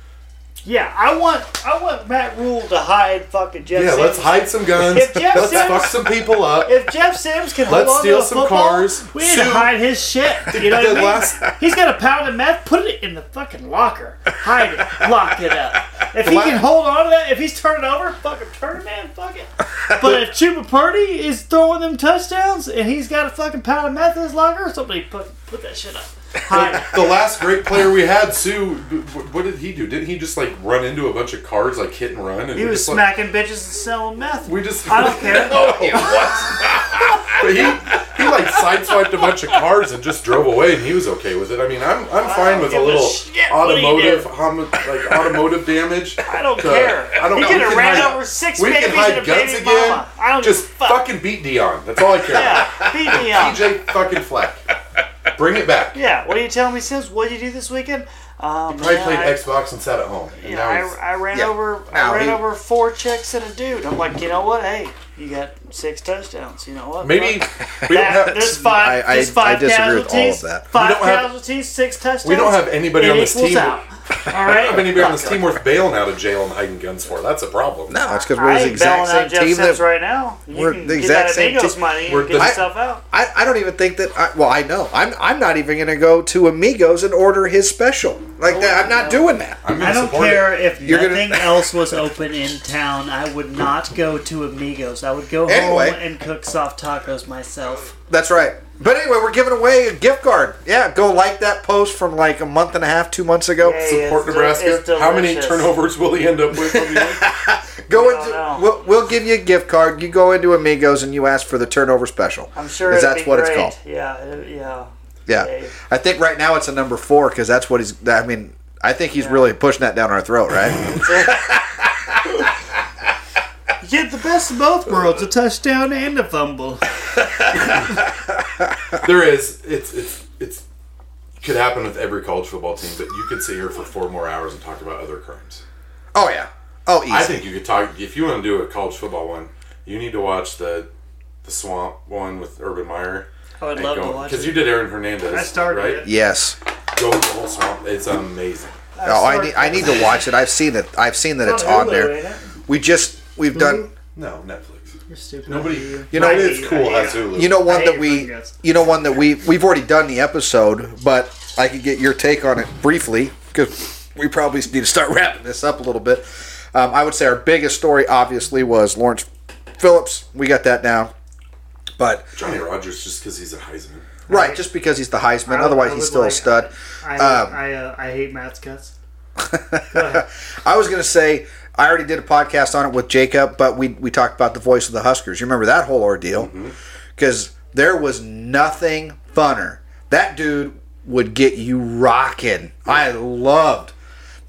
Yeah, I want I want Matt Rule to hide fucking Jeff Yeah, Sims. let's hide some guns. If Jeff Let's Sims- fuck some people up. If Jeff Sims can hold Let's on steal to a some football, cars. we need to Sue- hide his shit. You know what The I mean? last- He's got a pound of meth. Put it in the fucking locker. Hide it. Lock it up. If The he la- can hold on to that, if he's turning over, fucking turn it, man. Fuck it. But if Chuba Purdy is throwing them touchdowns and he's got a fucking pound of meth in his locker, somebody put put that shit up. Hide it. The last great player we had, Sue, what did he do? Didn't he just like run into a bunch of cars, like hit and run? And He we was just, like, smacking bitches and selling meth. We just I don't care. No, he wasn't. But he he like sideswiped a bunch of cars and just drove away, and he was okay with it. I mean, I'm I'm fine with a give a little shit what he automotive did. homi- like automotive damage. I don't to- care. I don't He know. could We have can ran hide- over six We can babies hide and a guns baby again. mama. I don't Just give a fuck. fucking beat Dion. That's all I care Yeah, about. beat me up. P J fucking Fleck. Bring it back. Yeah, what are you telling me, Sims? What did you do this weekend? Um, Probably yeah, played I, Xbox and sat at home. And yeah, now he's, I, I ran yeah. over. Now I ran he- over four chicks and a dude. I'm like, you know what? Hey, you got six touchdowns. You know what? maybe Fuck. we don't That- have there's five. I- I- there's I five disagree with all of casualties. that. Five We don't have- casualties, six touchdowns. we don't have anybody it on this equals team. out. All I right. don't have anybody on this team worth bailing out of jail and hiding guns for. That's a problem. No, it's because we're I the ain't exact bailing same out Jeff team Sims that. right now. You we're can the get exact that same Amigos team. money and We're get the- yourself out. I, I don't even think that. I, well, I know. I'm I'm not even going to go to Amigos and order his special like that. I'm not doing that. I'm gonna I don't support care it. if You're gonna- nothing else was open in town. I would not go to Amigos. I would go Anyway. home and cook soft tacos myself. That's right. But anyway, we're giving away a gift card. Yeah, go like that post from like a month and a half, two months ago. Yay. Support It's- Nebraska. it's How many delicious. turnovers will he end up with? From the Go I don't into. know. We'll, we'll give you a gift card. You go into Amigos and you ask for the turnover special. I'm sure 'Cause it'd that's be what great. it's called. Yeah, it- yeah. Yeah, Yay. I think right now it's a number four because that's what he's. I mean, I think he's really pushing that down our throat, right? You get the best of both worlds: a touchdown and a fumble. There is. It's it's it's could happen with every college football team, but you could sit here for four more hours and talk about other crimes. Oh yeah. Oh, easy. I think you could talk if you want to do a college football one. You need to watch the the Swamp one with Urban Meyer. I would love to watch because it. you did Aaron Hernandez. I started right? it. Yes. Go with the whole Swamp. It's amazing. Oh, I need. I need to watch it. I've seen it. I've seen that it's on there. We just. We've done. No, Netflix. You're stupid. Nobody. You You know, I I mean, hate it's you. cool. I hate Has you. Hulu. You know I one hate that your we. fucking guts. You know one that we. We've already done the episode, but I could get your take on it briefly because we probably need to start wrapping this up a little bit. Um, I would say our biggest story, obviously, was Lawrence Phillips. We got that down, but Johnny Rogers just because he's a Heisman. right, just because he's the Heisman. I- Otherwise, I he's would still a like- stud. I Um, I, uh, I hate Matt's guts. I was going to say, I already did a podcast on it with Jacob, but we we talked about the voice of the Huskers. You remember that whole ordeal? Because there was nothing funner. That dude would get you rocking. I loved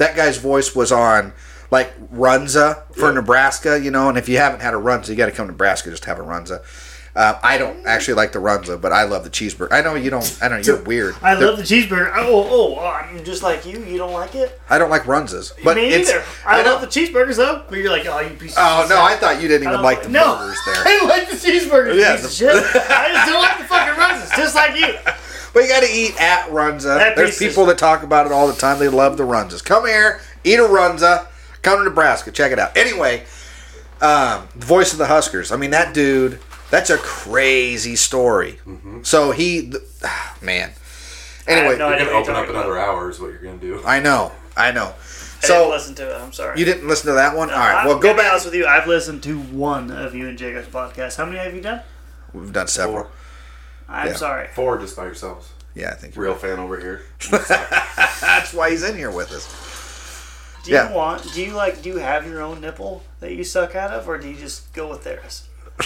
That guy's voice was on like Runza for Yeah. Nebraska, you know. And if you haven't had a Runza, you got to come to Nebraska just to have a Runza. Uh, I don't actually like the Runza, but I love the cheeseburger. I know you don't. I don't know. You're weird. I They're- love the cheeseburger. Oh, oh, oh, I'm just like you. You don't like it? I don't like Runzas, but Me it's, either. I, I love don't- the cheeseburgers though. But you're like, oh, you piece of Oh shit. no, I thought you didn't I even don't like the no, burgers there. I like the cheeseburgers. Yeah, Piece of the- shit. I just don't like the fucking Runzas, just like you. But you got to eat at Runza. That There's piece is- people that talk about it all the time. They love the Runzas. Come here, eat a Runza. Come to Nebraska. Check it out. Anyway, um, the voice of the Huskers. I mean, that dude, that's a crazy story. Mm-hmm. So he, th- ah, man. Anyway, no You're idea gonna what open you're up talking another about. hour is what you're gonna do. I know. I know. I So didn't listen to it. I'm sorry. you didn't listen to that one? No, All right. I'm Well, go gonna be back. honest with you. I've listened to one of you and Jacob's podcast. How many have you done? We've done several. Four, I'm Yeah. sorry. four just by yourselves. Yeah, I think you're Real right. fan over here. That's why he's in here with us. Do you Yeah. want? Do you like? Do you have your own nipple that you suck out of, or do you just go with theirs?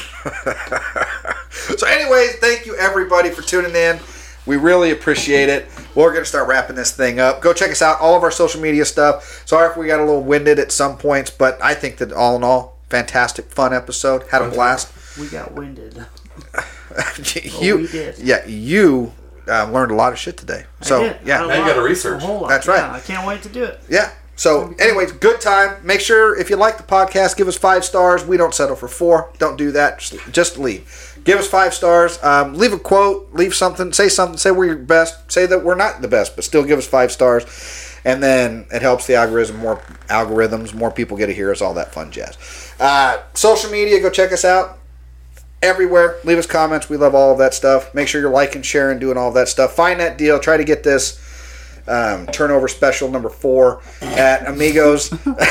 So anyways, thank you everybody for tuning in. We really appreciate it. We're going to start wrapping this thing up. Go check us out, all of our social media stuff. Sorry if we got a little winded at some points, but I think that all in all, fantastic, fun episode. Had a blast. We got winded. you, we did. Yeah, you uh, learned a lot of shit today. So, I did. yeah. A Now you lot. gotta research. A whole lot. That's right. Yeah, I can't wait to do it. Yeah. So, anyways, good time. Make sure if you like the podcast, give us five stars. We don't settle for four. Don't do that. Just, just leave. Give us five stars. Um, leave a quote. Leave something. Say something. Say we're your best. Say that we're not the best, but still give us five stars. And then it helps the algorithm. More algorithms. More people get to hear us. All that fun jazz. Uh, social media. Go check us out. Everywhere. Leave us comments. We love all of that stuff. Make sure you're liking, sharing, doing all of that stuff. Find that deal. Try to get this um, turnover special number four at Amigos.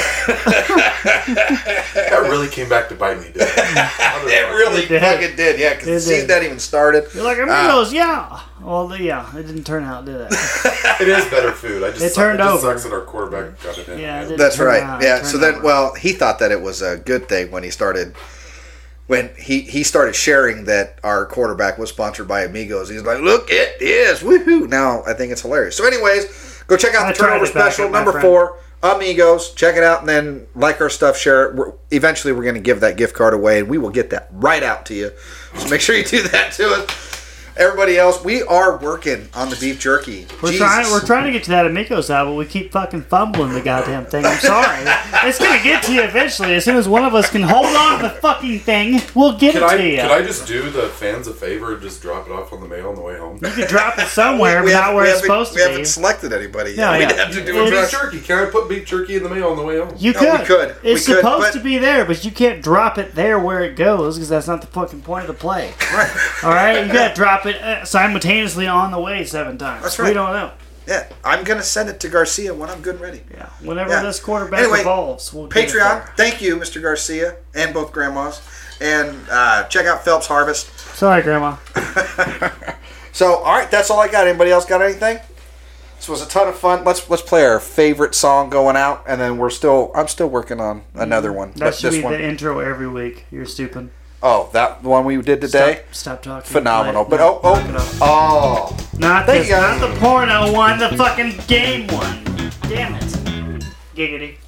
That really came back to bite me, didn't it? It really It did. fucking did, yeah, because It the season did. hadn't even started. You're like, amigos, yeah. Well, the- yeah, it didn't turn out, did it? It is better food. I just It suck- turned it just over. sucks that our quarterback got it in. Yeah, it did. That's turn right. out. It Yeah. turned So then, over. well, he thought that it was a good thing when he started. When he, he started sharing that our quarterback was sponsored by Amigos, he's like, "Look at this, woohoo!" Now I think it's hilarious. So, anyways, go check out I the tried turnover to back special up my number friend. four, Amigos. Check it out, and then like our stuff, share it. We're, eventually, we're going to give that gift card away, and we will get that right out to you. So make sure you do that to us. Everybody else, we are working on the beef jerky. We're Jesus. trying. We're trying to get to that Amigos out, but we keep fucking fumbling the goddamn thing. I'm sorry. It's gonna get to you eventually. As soon as one of us can hold on to the fucking thing, we'll get Can it I, to you. can I just do the fans a favor and just drop it off on the mail on the way home? You could drop it somewhere, but not haven't- where it's haven't- supposed we to be. haven't selected anybody yet. No, We'd yeah. have to do It a is- Beef jerky. Can I put beef jerky in the mail on the way home? You No, could. we could. We It's could, supposed but- to be there, but you can't drop it there where it goes because that's not the fucking point of the play. Right. All right, you gotta drop it uh, simultaneously on the way seven times. That's right. We don't know. Yeah, I'm gonna send it to Garcia when I'm good and ready. Yeah. Whenever Yeah. this quarterback Anyway, evolves, we'll get it Patreon, there. thank you, Mister Garcia, and both grandmas, and uh, check out Phelps Harvest. Sorry, Grandma. So, all right, that's all I got. Anybody else got anything? This was a ton of fun. Let's let's play our favorite song going out, and then we're still. I'm still working on another one. That but should this be one, the intro every week. You're stupid. oh, that one we did today, Stop, stop talking. phenomenal. Play But it. oh, Knock it oh, off. oh. Not Thank this, you, guys. not the porno one, the fucking game one. Damn it. Giggity.